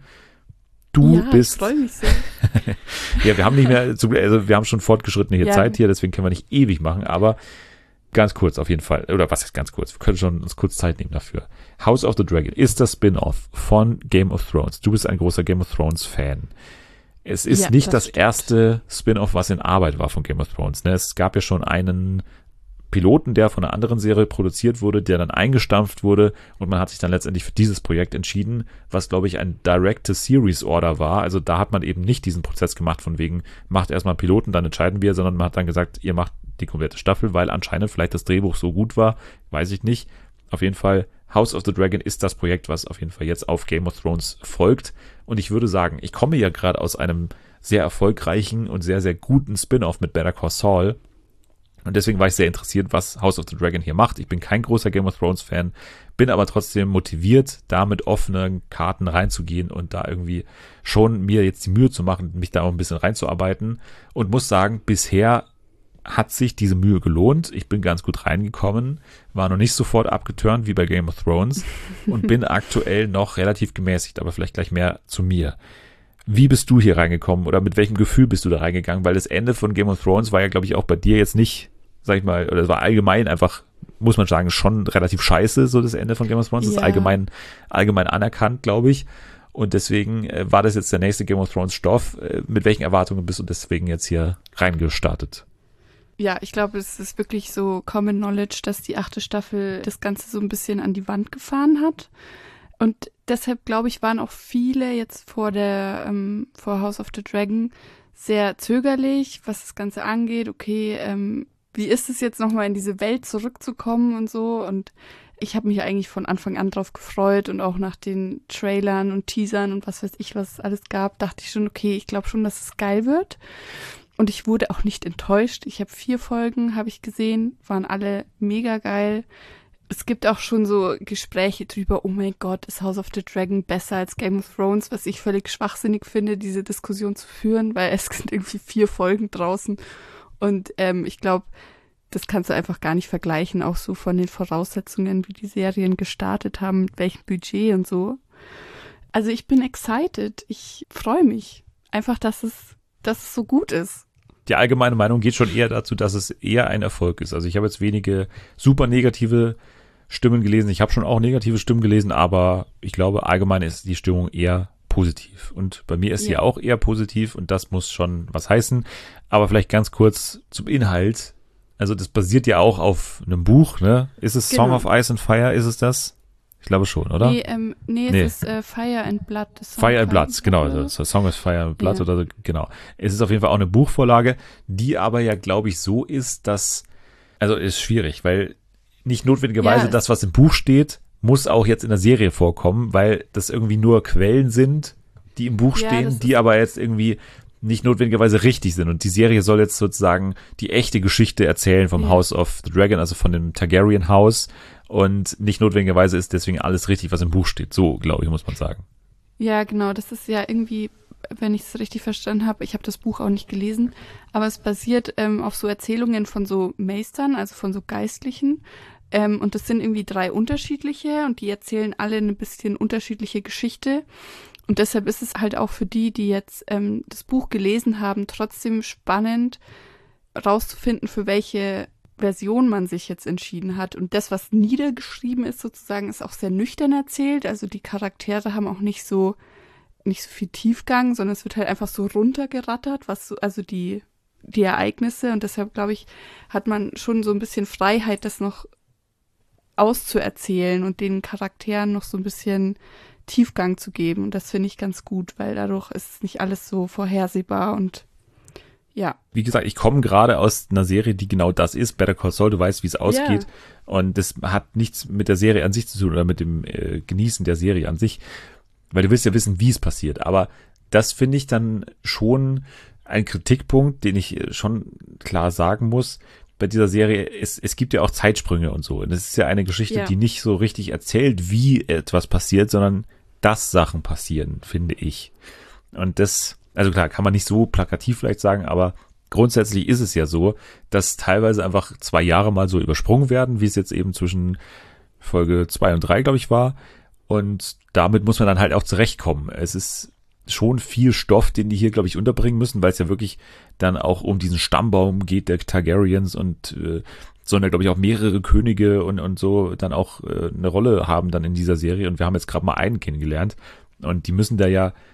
Du ja, bist. Ich freue mich sehr. Ja, wir haben nicht mehr, also wir haben schon fortgeschrittene hier ja. Zeit hier, deswegen können wir nicht ewig machen, aber ganz kurz auf jeden Fall. Oder was heißt ganz kurz? Wir können schon uns kurz Zeit nehmen dafür. House of the Dragon ist das Spin-off von Game of Thrones. Du bist ein großer Game of Thrones Fan. es ist Ja, nicht das das stimmt. erste Spin-off, was in Arbeit war von Game of Thrones. Ne? Es gab ja schon einen Piloten, der von einer anderen Serie produziert wurde, der dann eingestampft wurde und man hat sich dann letztendlich für dieses Projekt entschieden, was, glaube ich, ein Direct-to-Series-Order war. Also da hat man eben nicht diesen Prozess gemacht von wegen, macht erstmal einen Piloten, dann entscheiden wir, sondern man hat dann gesagt, ihr macht die komplette Staffel, weil anscheinend vielleicht das Drehbuch so gut war, weiß ich nicht. Auf jeden Fall, House of the Dragon ist das Projekt, was auf jeden Fall jetzt auf Game of Thrones folgt. Und ich würde sagen, ich komme ja gerade aus einem sehr erfolgreichen und sehr, sehr guten Spin-off mit Better Call Saul. Und deswegen war ich sehr interessiert, was House of the Dragon hier macht. Ich bin kein großer Game of Thrones Fan, bin aber trotzdem motiviert, da mit offenen Karten reinzugehen und da irgendwie schon mir jetzt die Mühe zu machen, mich da auch ein bisschen reinzuarbeiten. Und muss sagen, bisher hat sich diese Mühe gelohnt. Ich bin ganz gut reingekommen, war noch nicht sofort abgeturnt wie bei Game of Thrones und bin aktuell noch relativ gemäßigt, aber vielleicht gleich mehr zu mir. Wie bist du hier reingekommen oder mit welchem Gefühl bist du da reingegangen? Weil das Ende von Game of Thrones war ja, glaube ich, auch bei dir jetzt nicht, sag ich mal, oder es war allgemein einfach, muss man sagen, schon relativ scheiße, so das Ende von Game of Thrones. Das Ja. ist allgemein, allgemein anerkannt, glaube ich. Und deswegen äh, war das jetzt der nächste Game of Thrones Stoff. Äh, mit welchen Erwartungen bist du deswegen jetzt hier reingestartet? Ja, ich glaube, es ist wirklich so Common Knowledge, dass die achte Staffel das Ganze so ein bisschen an die Wand gefahren hat. Und deshalb, glaube ich, waren auch viele jetzt vor der, ähm, vor House of the Dragon sehr zögerlich, was das Ganze angeht. Okay, ähm, wie ist es jetzt nochmal in diese Welt zurückzukommen und so? Und ich habe mich eigentlich von Anfang an drauf gefreut und auch nach den Trailern und Teasern und was weiß ich, was es alles gab, dachte ich schon, okay, ich glaube schon, dass es geil wird. Und ich wurde auch nicht enttäuscht. Ich habe vier Folgen, habe ich gesehen, waren alle mega geil. Es gibt auch schon so Gespräche drüber, oh mein Gott, ist House of the Dragon besser als Game of Thrones, was ich völlig schwachsinnig finde, diese Diskussion zu führen, weil es sind irgendwie vier Folgen draußen. Und ähm, ich glaube, das kannst du einfach gar nicht vergleichen, auch so von den Voraussetzungen, wie die Serien gestartet haben, mit welchem Budget und so. Also ich bin excited. Ich freue mich einfach, dass es, dass es so gut ist. Die allgemeine Meinung geht schon eher dazu, dass es eher ein Erfolg ist. Also ich habe jetzt wenige super negative Stimmen gelesen. Ich habe schon auch negative Stimmen gelesen, aber ich glaube, allgemein ist die Stimmung eher positiv. Und bei mir ist sie Ja. auch eher positiv und das muss schon was heißen. Aber vielleicht ganz kurz zum Inhalt. Also das basiert ja auch auf einem Buch, ne? Ist es Song Genau. of Ice and Fire? Ist es das? Ich glaube schon, oder? Nee, ähm, nee, Nee. es ist äh, Fire and Blood. Das Song Fire and Blood, genau. oder? Das Song is Fire and Blood Ja. oder so, genau. Es ist auf jeden Fall auch eine Buchvorlage, die aber ja, glaube ich, so ist, dass, also ist schwierig, weil nicht notwendigerweise Ja, das, was im Buch steht, muss auch jetzt in der Serie vorkommen, weil das irgendwie nur Quellen sind, die im Buch Ja, stehen, das die ist- aber jetzt irgendwie nicht notwendigerweise richtig sind. Und die Serie soll jetzt sozusagen die echte Geschichte erzählen vom Ja. House of the Dragon, also von dem Targaryen House. Und nicht notwendigerweise ist deswegen alles richtig, was im Buch steht. So, glaube ich, muss man sagen. Ja, genau. Das ist ja irgendwie, wenn ich es richtig verstanden habe, ich habe das Buch auch nicht gelesen, aber es basiert ähm, auf so Erzählungen von so Meistern, also von so Geistlichen. Ähm, und das sind irgendwie drei unterschiedliche und die erzählen alle eine bisschen unterschiedliche Geschichte. Und deshalb ist es halt auch für die, die jetzt ähm, das Buch gelesen haben, trotzdem spannend rauszufinden, für welche Version man sich jetzt entschieden hat. Und das, was niedergeschrieben ist sozusagen, ist auch sehr nüchtern erzählt. Also die Charaktere haben auch nicht so nicht so viel Tiefgang, sondern es wird halt einfach so runtergerattert, was so, also die die Ereignisse. Und deshalb, glaube ich, hat man schon so ein bisschen Freiheit, das noch auszuerzählen und den Charakteren noch so ein bisschen Tiefgang zu geben. Und das finde ich ganz gut, weil dadurch ist nicht alles so vorhersehbar und ja. Wie gesagt, ich komme gerade aus einer Serie, die genau das ist. Better Call Saul, du weißt, wie es ausgeht. Ja. Und das hat nichts mit der Serie an sich zu tun oder mit dem äh, Genießen der Serie an sich, weil du willst ja wissen, wie es passiert. Aber das finde ich dann schon ein Kritikpunkt, den ich schon klar sagen muss. Bei dieser Serie, es, es gibt ja auch Zeitsprünge und so. Und es ist ja eine Geschichte, Ja. die nicht so richtig erzählt, wie etwas passiert, sondern dass Sachen passieren, finde ich. Und das, also klar, kann man nicht so plakativ vielleicht sagen, aber grundsätzlich ist es ja so, dass teilweise einfach zwei Jahre mal so übersprungen werden, wie es jetzt eben zwischen Folge zwei und drei, glaube ich, war. Und damit muss man dann halt auch zurechtkommen. Es ist schon viel Stoff, den die hier, glaube ich, unterbringen müssen, weil es ja wirklich dann auch um diesen Stammbaum geht der Targaryens und äh, sollen ja, glaube ich, auch mehrere Könige und, und so dann auch äh, eine Rolle haben dann in dieser Serie. Und wir haben jetzt gerade mal einen kennengelernt. Und die müssen da ja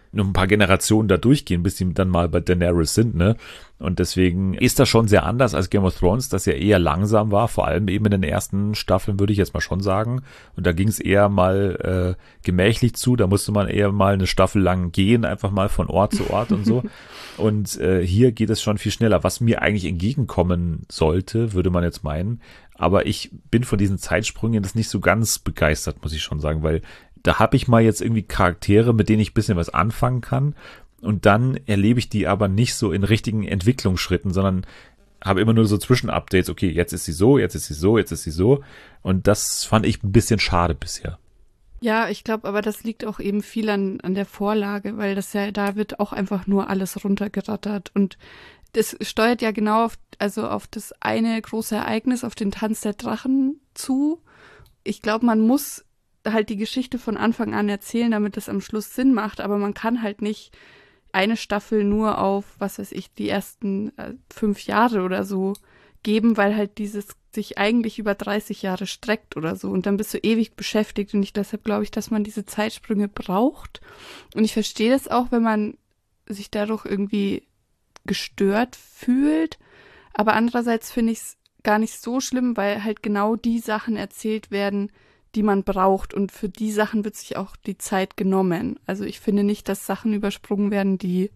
noch ein paar Generationen da durchgehen, bis die dann mal bei Daenerys sind, ne? Und deswegen ist das schon sehr anders als Game of Thrones, das ja eher langsam war, vor allem eben in den ersten Staffeln, würde ich jetzt mal schon sagen. Und da ging es eher mal äh, gemächlich zu, da musste man eher mal eine Staffel lang gehen, einfach mal von Ort zu Ort und so. Und äh, hier geht es schon viel schneller, was mir eigentlich entgegenkommen sollte, würde man jetzt meinen. Aber ich bin von diesen Zeitsprüngen jetzt nicht so ganz begeistert, muss ich schon sagen, weil da habe ich mal jetzt irgendwie Charaktere, mit denen ich ein bisschen was anfangen kann. Und dann erlebe ich die aber nicht so in richtigen Entwicklungsschritten, sondern habe immer nur so Zwischenupdates. Okay, jetzt ist sie so, jetzt ist sie so, jetzt ist sie so. Und das fand ich ein bisschen schade bisher. Ja, ich glaube, aber das liegt auch eben viel an, an der Vorlage, weil das ja, da wird auch einfach nur alles runtergerattert. Und das steuert ja genau auf, also auf das eine große Ereignis, auf den Tanz der Drachen zu. Ich glaube, man muss halt die Geschichte von Anfang an erzählen, damit das am Schluss Sinn macht, aber man kann halt nicht eine Staffel nur auf, was weiß ich, die ersten äh, fünf Jahre oder so geben, weil halt dieses sich eigentlich über dreißig Jahre streckt oder so und dann bist du ewig beschäftigt und ich deshalb glaube ich, dass man diese Zeitsprünge braucht und ich verstehe das auch, wenn man sich dadurch irgendwie gestört fühlt, aber andererseits finde ich es gar nicht so schlimm, weil halt genau die Sachen erzählt werden, die man braucht und für die Sachen wird sich auch die Zeit genommen. Also ich finde nicht, dass Sachen übersprungen werden, die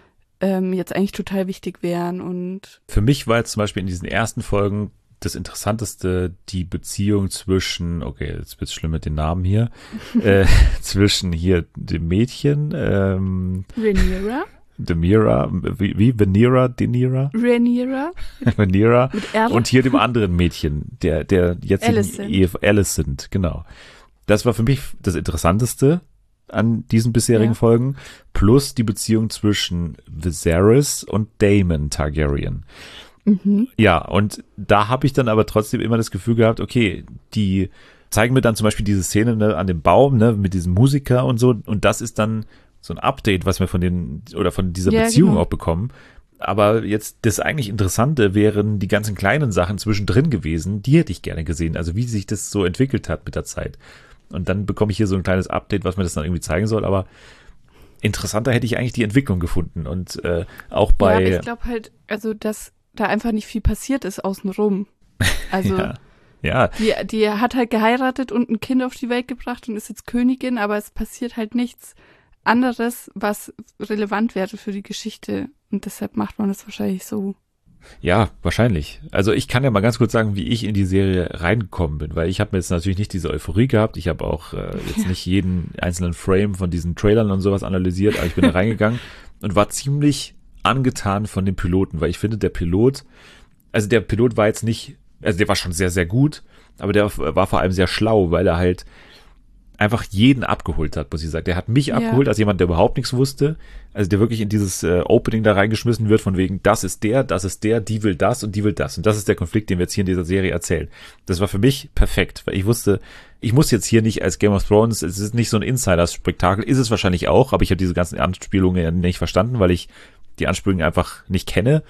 ähm, jetzt eigentlich total wichtig wären und für mich war jetzt zum Beispiel in diesen ersten Folgen das Interessanteste die Beziehung zwischen, okay, jetzt wird's schlimm mit den Namen hier, äh, zwischen hier dem Mädchen, ähm, Rhaenyra, Demira, wie, wie Venera, Denira? Rhaenyra, Venera mit R. und hier dem anderen Mädchen, der, der jetzigen Alicent. Ehe, Alicent, genau. Das war für mich das Interessanteste an diesen bisherigen Ja. Folgen, plus die Beziehung zwischen Viserys und Daemon Targaryen. Mhm. Ja, und da habe ich dann aber trotzdem immer das Gefühl gehabt, okay, die zeigen mir dann zum Beispiel diese Szene, ne, an dem Baum, ne, mit diesem Musiker und so, und das ist dann so ein Update, was wir von den oder von dieser Ja, Beziehung genau. auch bekommen. Aber jetzt das eigentlich Interessante wären die ganzen kleinen Sachen zwischendrin gewesen, die hätte ich gerne gesehen, also wie sich das so entwickelt hat mit der Zeit. Und dann bekomme ich hier so ein kleines Update, was mir das dann irgendwie zeigen soll, aber interessanter hätte ich eigentlich die Entwicklung gefunden und äh, auch bei... Ja, aber ich glaube halt, also dass da einfach nicht viel passiert ist außenrum. Also ja, ja, die, die hat halt geheiratet und ein Kind auf die Welt gebracht und ist jetzt Königin, aber es passiert halt nichts anderes, was relevant wäre für die Geschichte. Und deshalb macht man das wahrscheinlich so. ja, wahrscheinlich. Also ich kann ja mal ganz kurz sagen, wie ich in die Serie reingekommen bin, weil ich habe jetzt natürlich nicht diese Euphorie gehabt. Ich habe auch äh, jetzt nicht jeden einzelnen Frame von diesen Trailern und sowas analysiert, aber ich bin da reingegangen und war ziemlich angetan von dem Piloten, weil ich finde, der Pilot, also der Pilot war jetzt nicht, also der war schon sehr, sehr gut, aber der war vor allem sehr schlau, weil er halt einfach jeden abgeholt hat, muss ich sagen. Der hat mich Ja. abgeholt als jemand, der überhaupt nichts wusste. Also der wirklich in dieses äh, Opening da reingeschmissen wird, von wegen, das ist der, das ist der, die will das und die will das. Und das ist der Konflikt, den wir jetzt hier in dieser Serie erzählen. Das war für mich perfekt, weil ich wusste, ich muss jetzt hier nicht als Game of Thrones, es ist nicht so ein Insider-Spektakel, ist es wahrscheinlich auch, aber ich habe diese ganzen Anspielungen ja nicht verstanden, weil ich die Anspielungen einfach nicht kenne.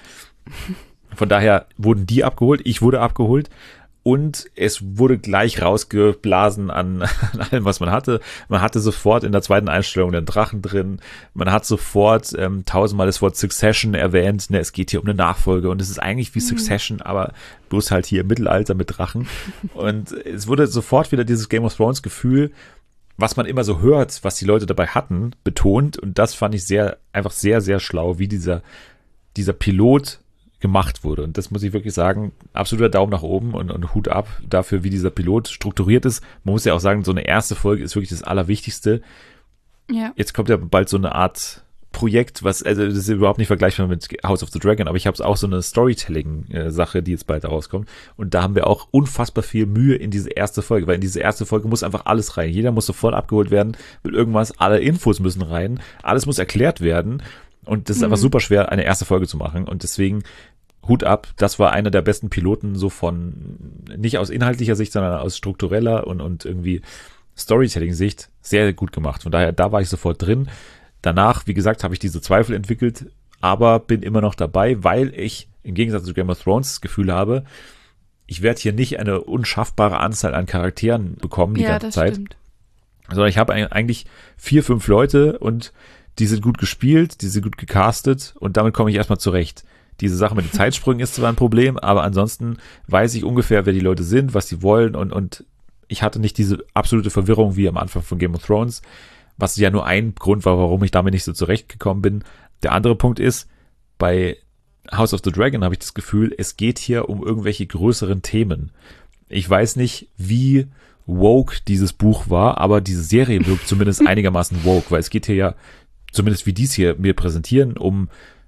Von daher wurden die abgeholt, ich wurde abgeholt. Und es wurde gleich rausgeblasen an, an allem, was man hatte. Man hatte sofort in der zweiten Einstellung den Drachen drin. Man hat sofort ähm, tausendmal das Wort Succession erwähnt. Ne, es geht hier um eine Nachfolge und es ist eigentlich wie Succession, aber bloß halt hier im Mittelalter mit Drachen. Und es wurde sofort wieder dieses Game of Thrones Gefühl, was man immer so hört, was die Leute dabei hatten, betont. Und das fand ich sehr, einfach sehr, sehr schlau, wie dieser, dieser Pilot gemacht wurde. Und das muss ich wirklich sagen, absoluter Daumen nach oben und, und Hut ab dafür, wie dieser Pilot strukturiert ist. Man muss ja auch sagen, so eine erste Folge ist wirklich das Allerwichtigste. Ja. Jetzt kommt ja bald so eine Art Projekt, was, also das ist überhaupt nicht vergleichbar mit House of the Dragon, aber ich habe auch so eine Storytelling-Sache, die jetzt bald rauskommt. Und da haben wir auch unfassbar viel Mühe in diese erste Folge, weil in diese erste Folge muss einfach alles rein. Jeder muss sofort abgeholt werden mit irgendwas, alle Infos müssen rein, alles muss erklärt werden. Und das ist Mhm. einfach super schwer, eine erste Folge zu machen. Und deswegen Hut ab, das war einer der besten Piloten, so von, nicht aus inhaltlicher Sicht, sondern aus struktureller und, und irgendwie Storytelling-Sicht sehr gut gemacht. Von daher, da war ich sofort drin. Danach, wie gesagt, habe ich diese Zweifel entwickelt, aber bin immer noch dabei, weil ich im Gegensatz zu Game of Thrones das Gefühl habe, ich werde hier nicht eine unschaffbare Anzahl an Charakteren bekommen die Ja, ganze das Zeit, stimmt. sondern ich habe eigentlich vier, fünf Leute und die sind gut gespielt, die sind gut gecastet und damit komme ich erstmal zurecht. Diese Sache mit den Zeitsprüngen ist zwar ein Problem, aber ansonsten weiß ich ungefähr, wer die Leute sind, was sie wollen und, und ich hatte nicht diese absolute Verwirrung wie am Anfang von Game of Thrones, was ja nur ein Grund war, warum ich damit nicht so zurechtgekommen bin. Der andere Punkt ist, bei House of the Dragon habe ich das Gefühl, es geht hier um irgendwelche größeren Themen. Ich weiß nicht, wie woke dieses Buch war, aber diese Serie wirkt zumindest einigermaßen woke, weil es geht hier ja, zumindest wie dies hier mir präsentieren, um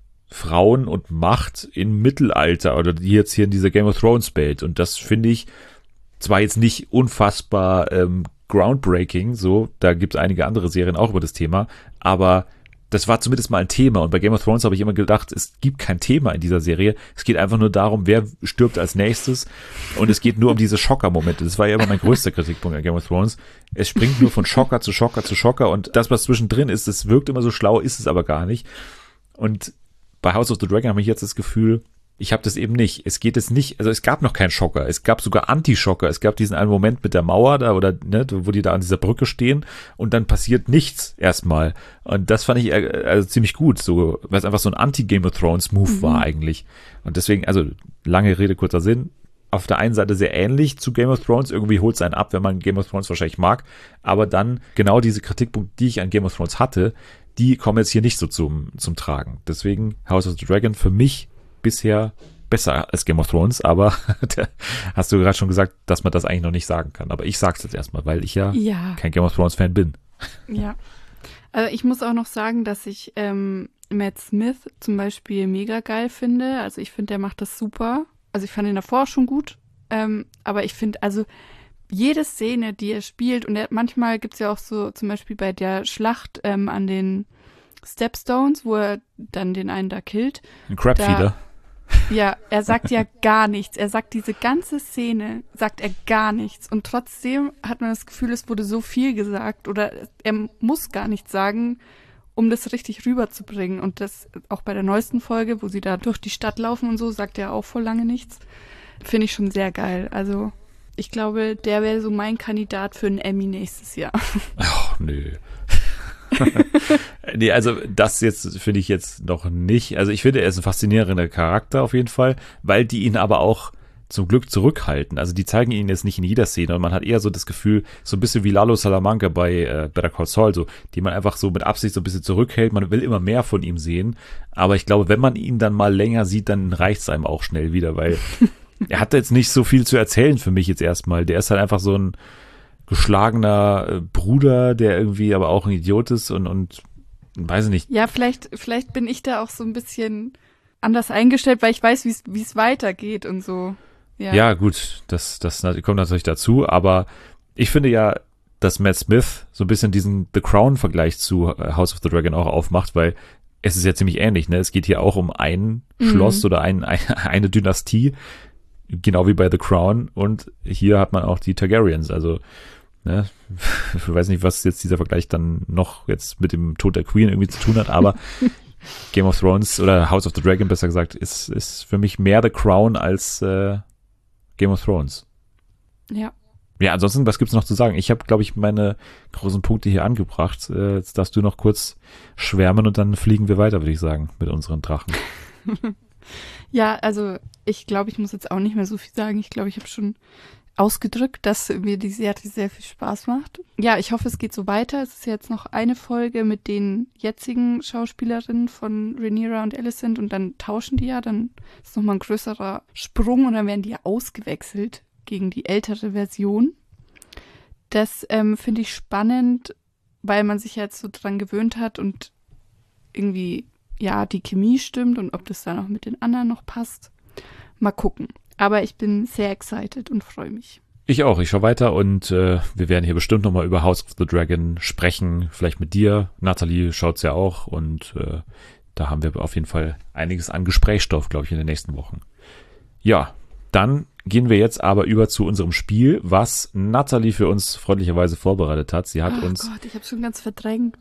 Frauen und Macht im Mittelalter oder die jetzt hier in dieser Game of Thrones Welt. Und das finde ich zwar jetzt nicht unfassbar ähm, groundbreaking, so, da gibt es einige andere Serien auch über das Thema, aber das war zumindest mal ein Thema. Und bei Game of Thrones habe ich immer gedacht, es gibt kein Thema in dieser Serie. Es geht einfach nur darum, wer stirbt als nächstes. Und es geht nur um diese Schocker-Momente. Das war ja immer mein größter Kritikpunkt an Game of Thrones. Es springt nur von Schocker zu Schocker zu Schocker. Und das, was zwischendrin ist, das wirkt immer so schlau, ist es aber gar nicht. Und bei House of the Dragon habe ich jetzt das Gefühl, ich habe das eben nicht. Es geht es nicht, also es gab noch keinen Schocker. Es gab sogar Anti-Schocker. Es gab diesen einen Moment mit der Mauer da oder, ne, wo die da an dieser Brücke stehen und dann passiert nichts erstmal. Und das fand ich also ziemlich gut, so, weil es einfach so ein Anti-Game of Thrones Move mhm. war eigentlich. Und deswegen, also lange Rede, kurzer Sinn. Auf der einen Seite sehr ähnlich zu Game of Thrones. Irgendwie holt es einen ab, wenn man Game of Thrones wahrscheinlich mag. Aber dann genau diese Kritikpunkte, die ich an Game of Thrones hatte, die kommen jetzt hier nicht so zum, zum Tragen. Deswegen House of the Dragon für mich bisher besser als Game of Thrones, aber hast du gerade schon gesagt, dass man das eigentlich noch nicht sagen kann. Aber ich sag's jetzt erstmal, weil ich ja, ja. kein Game of Thrones Fan bin. Ja, also ich muss auch noch sagen, dass ich ähm, Matt Smith zum Beispiel mega geil finde. Also ich finde, der macht das super. Also ich fand ihn davor schon gut, ähm, aber ich finde, also jede Szene, die er spielt, und er, manchmal gibt's ja auch so, zum Beispiel bei der Schlacht ähm, an den Stepstones, wo er dann den einen da killt. Ein Crabfeeder. Ja, er sagt ja gar nichts. Er sagt diese ganze Szene, sagt er gar nichts. Und trotzdem hat man das Gefühl, es wurde so viel gesagt oder er muss gar nichts sagen, um das richtig rüberzubringen. Und das auch bei der neuesten Folge, wo sie da durch die Stadt laufen und so, sagt er auch voll lange nichts. Finde ich schon sehr geil. Also ich glaube, der wäre so mein Kandidat für einen Emmy nächstes Jahr. Ach, nö. Nee, also das jetzt finde ich jetzt noch nicht. Also ich finde, er ist ein faszinierender Charakter auf jeden Fall, weil die ihn aber auch zum Glück zurückhalten. Also die zeigen ihn jetzt nicht in jeder Szene und man hat eher so das Gefühl, so ein bisschen wie Lalo Salamanca bei äh, Better Call Saul, so, die man einfach so mit Absicht so ein bisschen zurückhält. Man will immer mehr von ihm sehen, aber ich glaube, wenn man ihn dann mal länger sieht, dann reicht es einem auch schnell wieder, weil er hat jetzt nicht so viel zu erzählen für mich jetzt erstmal. Der ist halt einfach so ein geschlagener Bruder, der irgendwie aber auch ein Idiot ist und, und weiß ich nicht. Ja, vielleicht, vielleicht bin ich da auch so ein bisschen anders eingestellt, weil ich weiß, wie es weitergeht und so. Ja, ja gut, das, das kommt natürlich dazu, aber ich finde ja, dass Matt Smith so ein bisschen diesen The Crown-Vergleich zu House of the Dragon auch aufmacht, weil es ist ja ziemlich ähnlich, ne? Es geht hier auch um ein mhm. Schloss oder ein, ein, eine Dynastie, genau wie bei The Crown, und hier hat man auch die Targaryens, also ne, ich weiß nicht, was jetzt dieser Vergleich dann noch jetzt mit dem Tod der Queen irgendwie zu tun hat, aber Game of Thrones oder House of the Dragon besser gesagt, ist, ist für mich mehr The Crown als äh, Game of Thrones. Ja. Ja, ansonsten, was gibt's noch zu sagen? Ich habe, glaube ich, meine großen Punkte hier angebracht. Äh, jetzt darfst du noch kurz schwärmen und dann fliegen wir weiter, würde ich sagen, mit unseren Drachen. Ja, also ich glaube, ich muss jetzt auch nicht mehr so viel sagen. Ich glaube, ich habe schon ausgedrückt, dass mir die Serie sehr viel Spaß macht. Ja, ich hoffe, es geht so weiter. Es ist jetzt noch eine Folge mit den jetzigen Schauspielerinnen von Rhaenyra und Alicent und dann tauschen die ja, dann ist nochmal ein größerer Sprung und dann werden die ja ausgewechselt gegen die ältere Version. Das ähm, finde ich spannend, weil man sich jetzt so dran gewöhnt hat und irgendwie, ja, die Chemie stimmt und ob das dann auch mit den anderen noch passt. Mal gucken. Aber ich bin sehr excited und freue mich. Ich auch. Ich schaue weiter und äh, wir werden hier bestimmt nochmal über House of the Dragon sprechen. Vielleicht mit dir. Nathalie schaut's ja auch und äh, da haben wir auf jeden Fall einiges an Gesprächsstoff, glaube ich, in den nächsten Wochen. Ja, dann gehen wir jetzt aber über zu unserem Spiel, was Nathalie für uns freundlicherweise vorbereitet hat. Sie hat oh uns... Oh Gott, ich habe schon ganz verdrängt.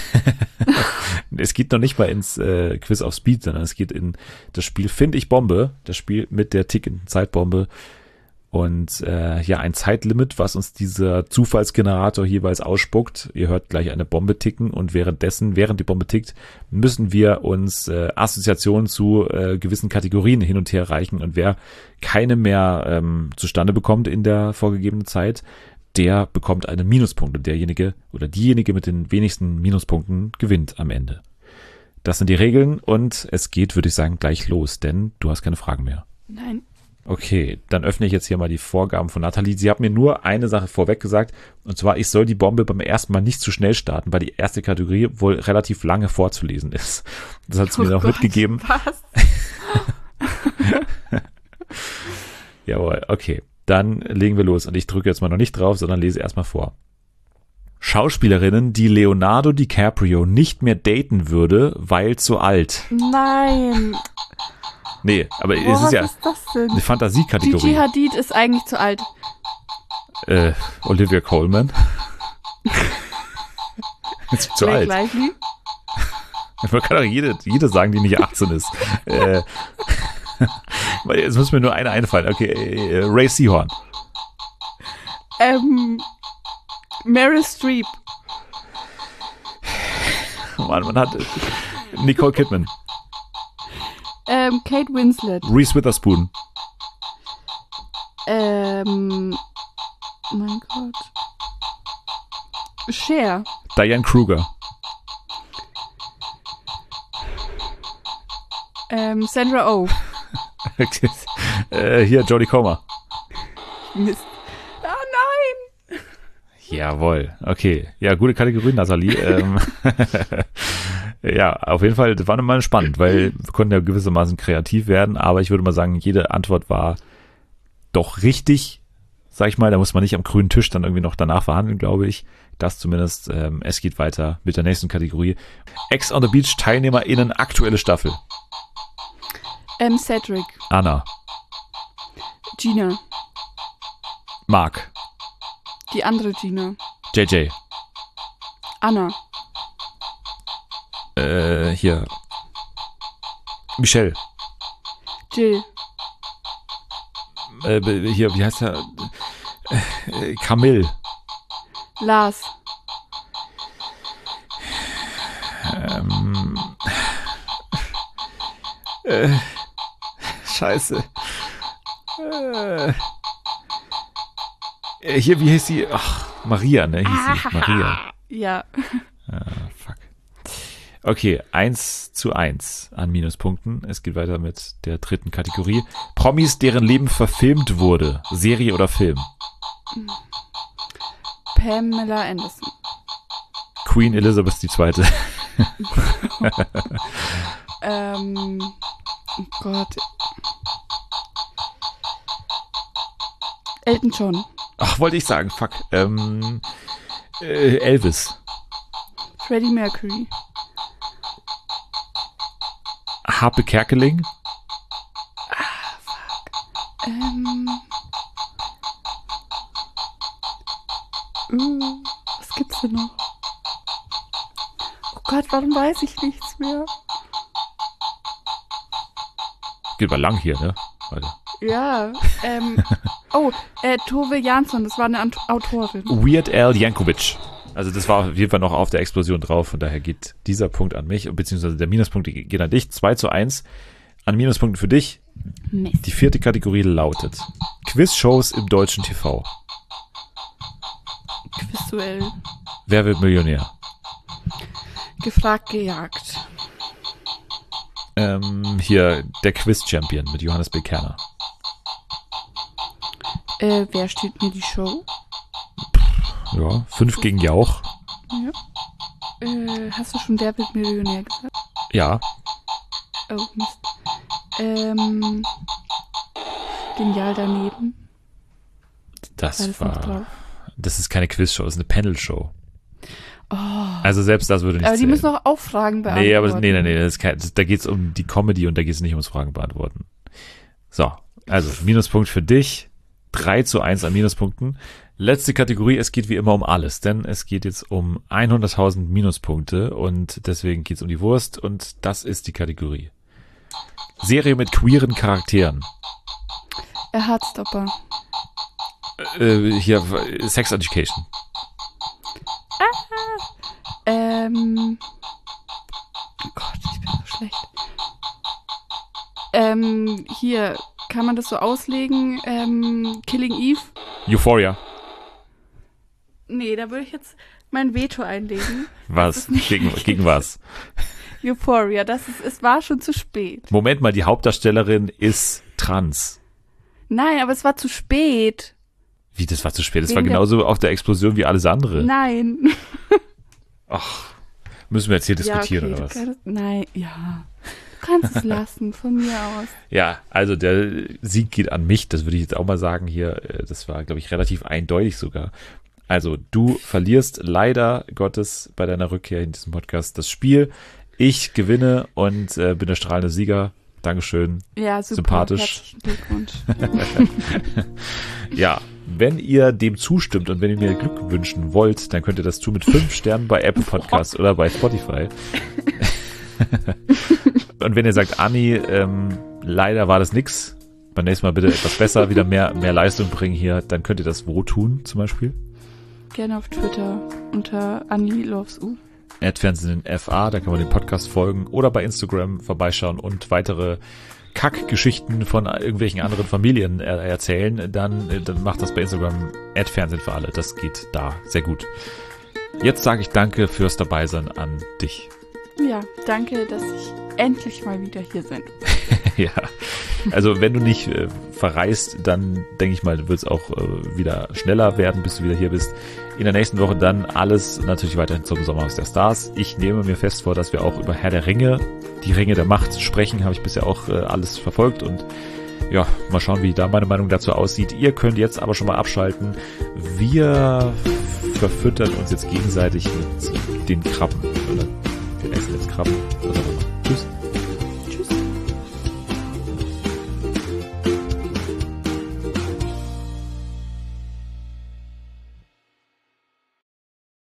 Es geht noch nicht mal ins äh, Quiz auf Speed, sondern es geht in das Spiel Find ich Bombe, das Spiel mit der tickenden Zeitbombe. und äh, ja, ein Zeitlimit, was uns dieser Zufallsgenerator jeweils ausspuckt. Ihr hört gleich eine Bombe ticken und währenddessen, während die Bombe tickt, müssen wir uns äh, Assoziationen zu äh, gewissen Kategorien hin und her reichen und wer keine mehr ähm, zustande bekommt in der vorgegebenen Zeit, der bekommt einen Minuspunkt und derjenige oder diejenige mit den wenigsten Minuspunkten gewinnt am Ende. Das sind die Regeln und es geht, würde ich sagen, gleich los, denn du hast keine Fragen mehr. Nein. Okay, dann öffne ich jetzt hier mal die Vorgaben von Nathalie. Sie hat mir nur eine Sache vorweg gesagt, und zwar, ich soll die Bombe beim ersten Mal nicht zu schnell starten, weil die erste Kategorie wohl relativ lange vorzulesen ist. Das hat sie mir Oh noch Gott, mitgegeben. Was? Jawohl, okay. Dann legen wir los und ich drücke jetzt mal noch nicht drauf, sondern lese erstmal vor. Schauspielerinnen, die Leonardo DiCaprio nicht mehr daten würde, weil zu alt. Nein. Nee, aber Boah, es ist was ja ist das denn? eine Gigi Fantasiekategorie. Hadid ist eigentlich zu alt. Äh, Olivia Colman. Ist zu Blake alt. Lively. Man kann doch jede, jede sagen, die nicht achtzehn ist. äh, weil jetzt muss mir nur eine einfallen. Okay, äh, Ray Seahorn. Ähm, Meryl Streep. Mann, man hat Nicole Kidman. Ähm, Kate Winslet. Reese Witherspoon. Ähm, mein Gott. Cher. Diane Kruger. Ähm, Sandra Oh. äh, hier, Jodie Comer. Mist. Ah, nein! Jawohl, okay. Ja, gute Kategorie, Nathalie. ähm, ja, auf jeden Fall, das war nochmal spannend, weil wir konnten ja gewissermaßen kreativ werden, aber ich würde mal sagen, jede Antwort war doch richtig, sag ich mal. Da muss man nicht am grünen Tisch dann irgendwie noch danach verhandeln, glaube ich. Das zumindest. Ähm, es geht weiter mit der nächsten Kategorie. Ex on the Beach TeilnehmerInnen, aktuelle Staffel. Ähm, Cedric. Anna. Gina. Mark. Die andere Gina. J J. Anna. Äh, hier. Michelle. Jill. Äh, hier, wie heißt er? Äh, Camille. Lars. Ähm. Äh, scheiße. Äh, äh, hier, wie heißt sie? Ach, Maria, ne? Hieß sie. Maria. Ja. Ah, fuck. Okay, eins zu eins an Minuspunkten. Es geht weiter mit der dritten Kategorie. Promis, deren Leben verfilmt wurde. Serie oder Film? Pamela Anderson. Queen Elizabeth die Zweite. ähm, oh Gott. Elton John. Ach, wollte ich sagen, fuck. Ähm, äh, Elvis. Freddie Mercury. Harpe Kerkeling. Ähm. Uh, was gibt's denn noch? Oh Gott, warum weiß ich nichts mehr? Geht mal lang hier, ne? Warte. Ja, ähm. Oh, äh, Tove Jansson, das war eine Ant- Autorin. Weird Al Yankovic. Also das war auf jeden Fall noch auf der Explosion drauf. Von daher geht dieser Punkt an mich, beziehungsweise der Minuspunkt geht an dich. zwei zu eins an Minuspunkten für dich. Mist. Die vierte Kategorie lautet Quizshows im deutschen T V. Quizduell. Wer wird Millionär? Gefragt, gejagt. Ähm, hier der Quiz-Champion mit Johannes B. Kerner. Äh, wer steht mir die Show? Ja, fünf gegen Jauch. Ja. Äh, hast du schon Wer wird Millionär gesagt? Ja, Oh, Mist. Ähm, genial daneben. das War das noch war... drauf? Das ist keine Quizshow, das ist eine Panel-Show. Oh. Also selbst das würde nicht Aber die zählen. müssen auch Auffragen beantworten. Nee, aber nee, nee, nee, das ist kein, das, da geht's um die Comedy und da geht's nicht ums Fragen beantworten. So, also Minuspunkt für dich, drei zu eins an Minuspunkten. Letzte Kategorie, es geht wie immer um alles, denn es geht jetzt um hunderttausend Minuspunkte und deswegen geht's um die Wurst und das ist die Kategorie. Serie mit queeren Charakteren. Er Hardstopper. Äh, hier, Sex Education. Ähm. Oh Gott, ich bin so schlecht. Ähm, hier, kann man das so auslegen? Ähm, Killing Eve? Euphoria. Nee, da würde ich jetzt mein Veto einlegen. Was? Gegen, gegen was? Euphoria, das ist, es war schon zu spät. Moment mal, die Hauptdarstellerin ist trans. Nein, aber es war zu spät. Wie, das war zu spät? Das Wegen war der- genauso auf der Explosion wie alles andere. Nein. Ach, müssen wir jetzt hier diskutieren ja, okay, oder du was? kannst, nein, ja. Du kannst es lassen, von mir aus. Ja, also der Sieg geht an mich, das würde ich jetzt auch mal sagen hier. Das war, glaube ich, relativ eindeutig sogar. Also du verlierst leider Gottes bei deiner Rückkehr in diesem Podcast das Spiel. Ich gewinne und äh, bin der strahlende Sieger. Dankeschön. Ja, super. Sympathisch. Herzlichen Glückwunsch. Ja, wenn ihr dem zustimmt und wenn ihr mir Glück wünschen wollt, dann könnt ihr das tun mit fünf Sternen bei Apple Podcasts oder bei Spotify. Und wenn ihr sagt, Anni, ähm, leider war das nix, beim nächsten Mal bitte etwas besser, wieder mehr, mehr Leistung bringen hier, dann könnt ihr das wo tun zum Beispiel? Gerne auf Twitter unter Anni Loves U. Fernsehen F A, da kann man den Podcast folgen oder bei Instagram vorbeischauen und weitere Kackgeschichten von irgendwelchen anderen Familien er erzählen, dann, dann macht das bei Instagram Fernsehen für alle. Das geht da sehr gut. Jetzt sage ich danke fürs Dabeisein an dich. Ja, danke, dass ich endlich mal wieder hier bin. Ja, also wenn du nicht äh, verreist, dann denke ich mal, wird es auch äh, wieder schneller werden, bis du wieder hier bist. In der nächsten Woche dann alles natürlich weiterhin zum Sommerhaus der Stars. Ich nehme mir fest vor, dass wir auch über Herr der Ringe, die Ringe der Macht sprechen, habe ich bisher auch äh, alles verfolgt und ja, mal schauen, wie da meine Meinung dazu aussieht. Ihr könnt jetzt aber schon mal abschalten. Wir verfüttern uns jetzt gegenseitig mit den Krabben. Oder wir essen jetzt Krabben.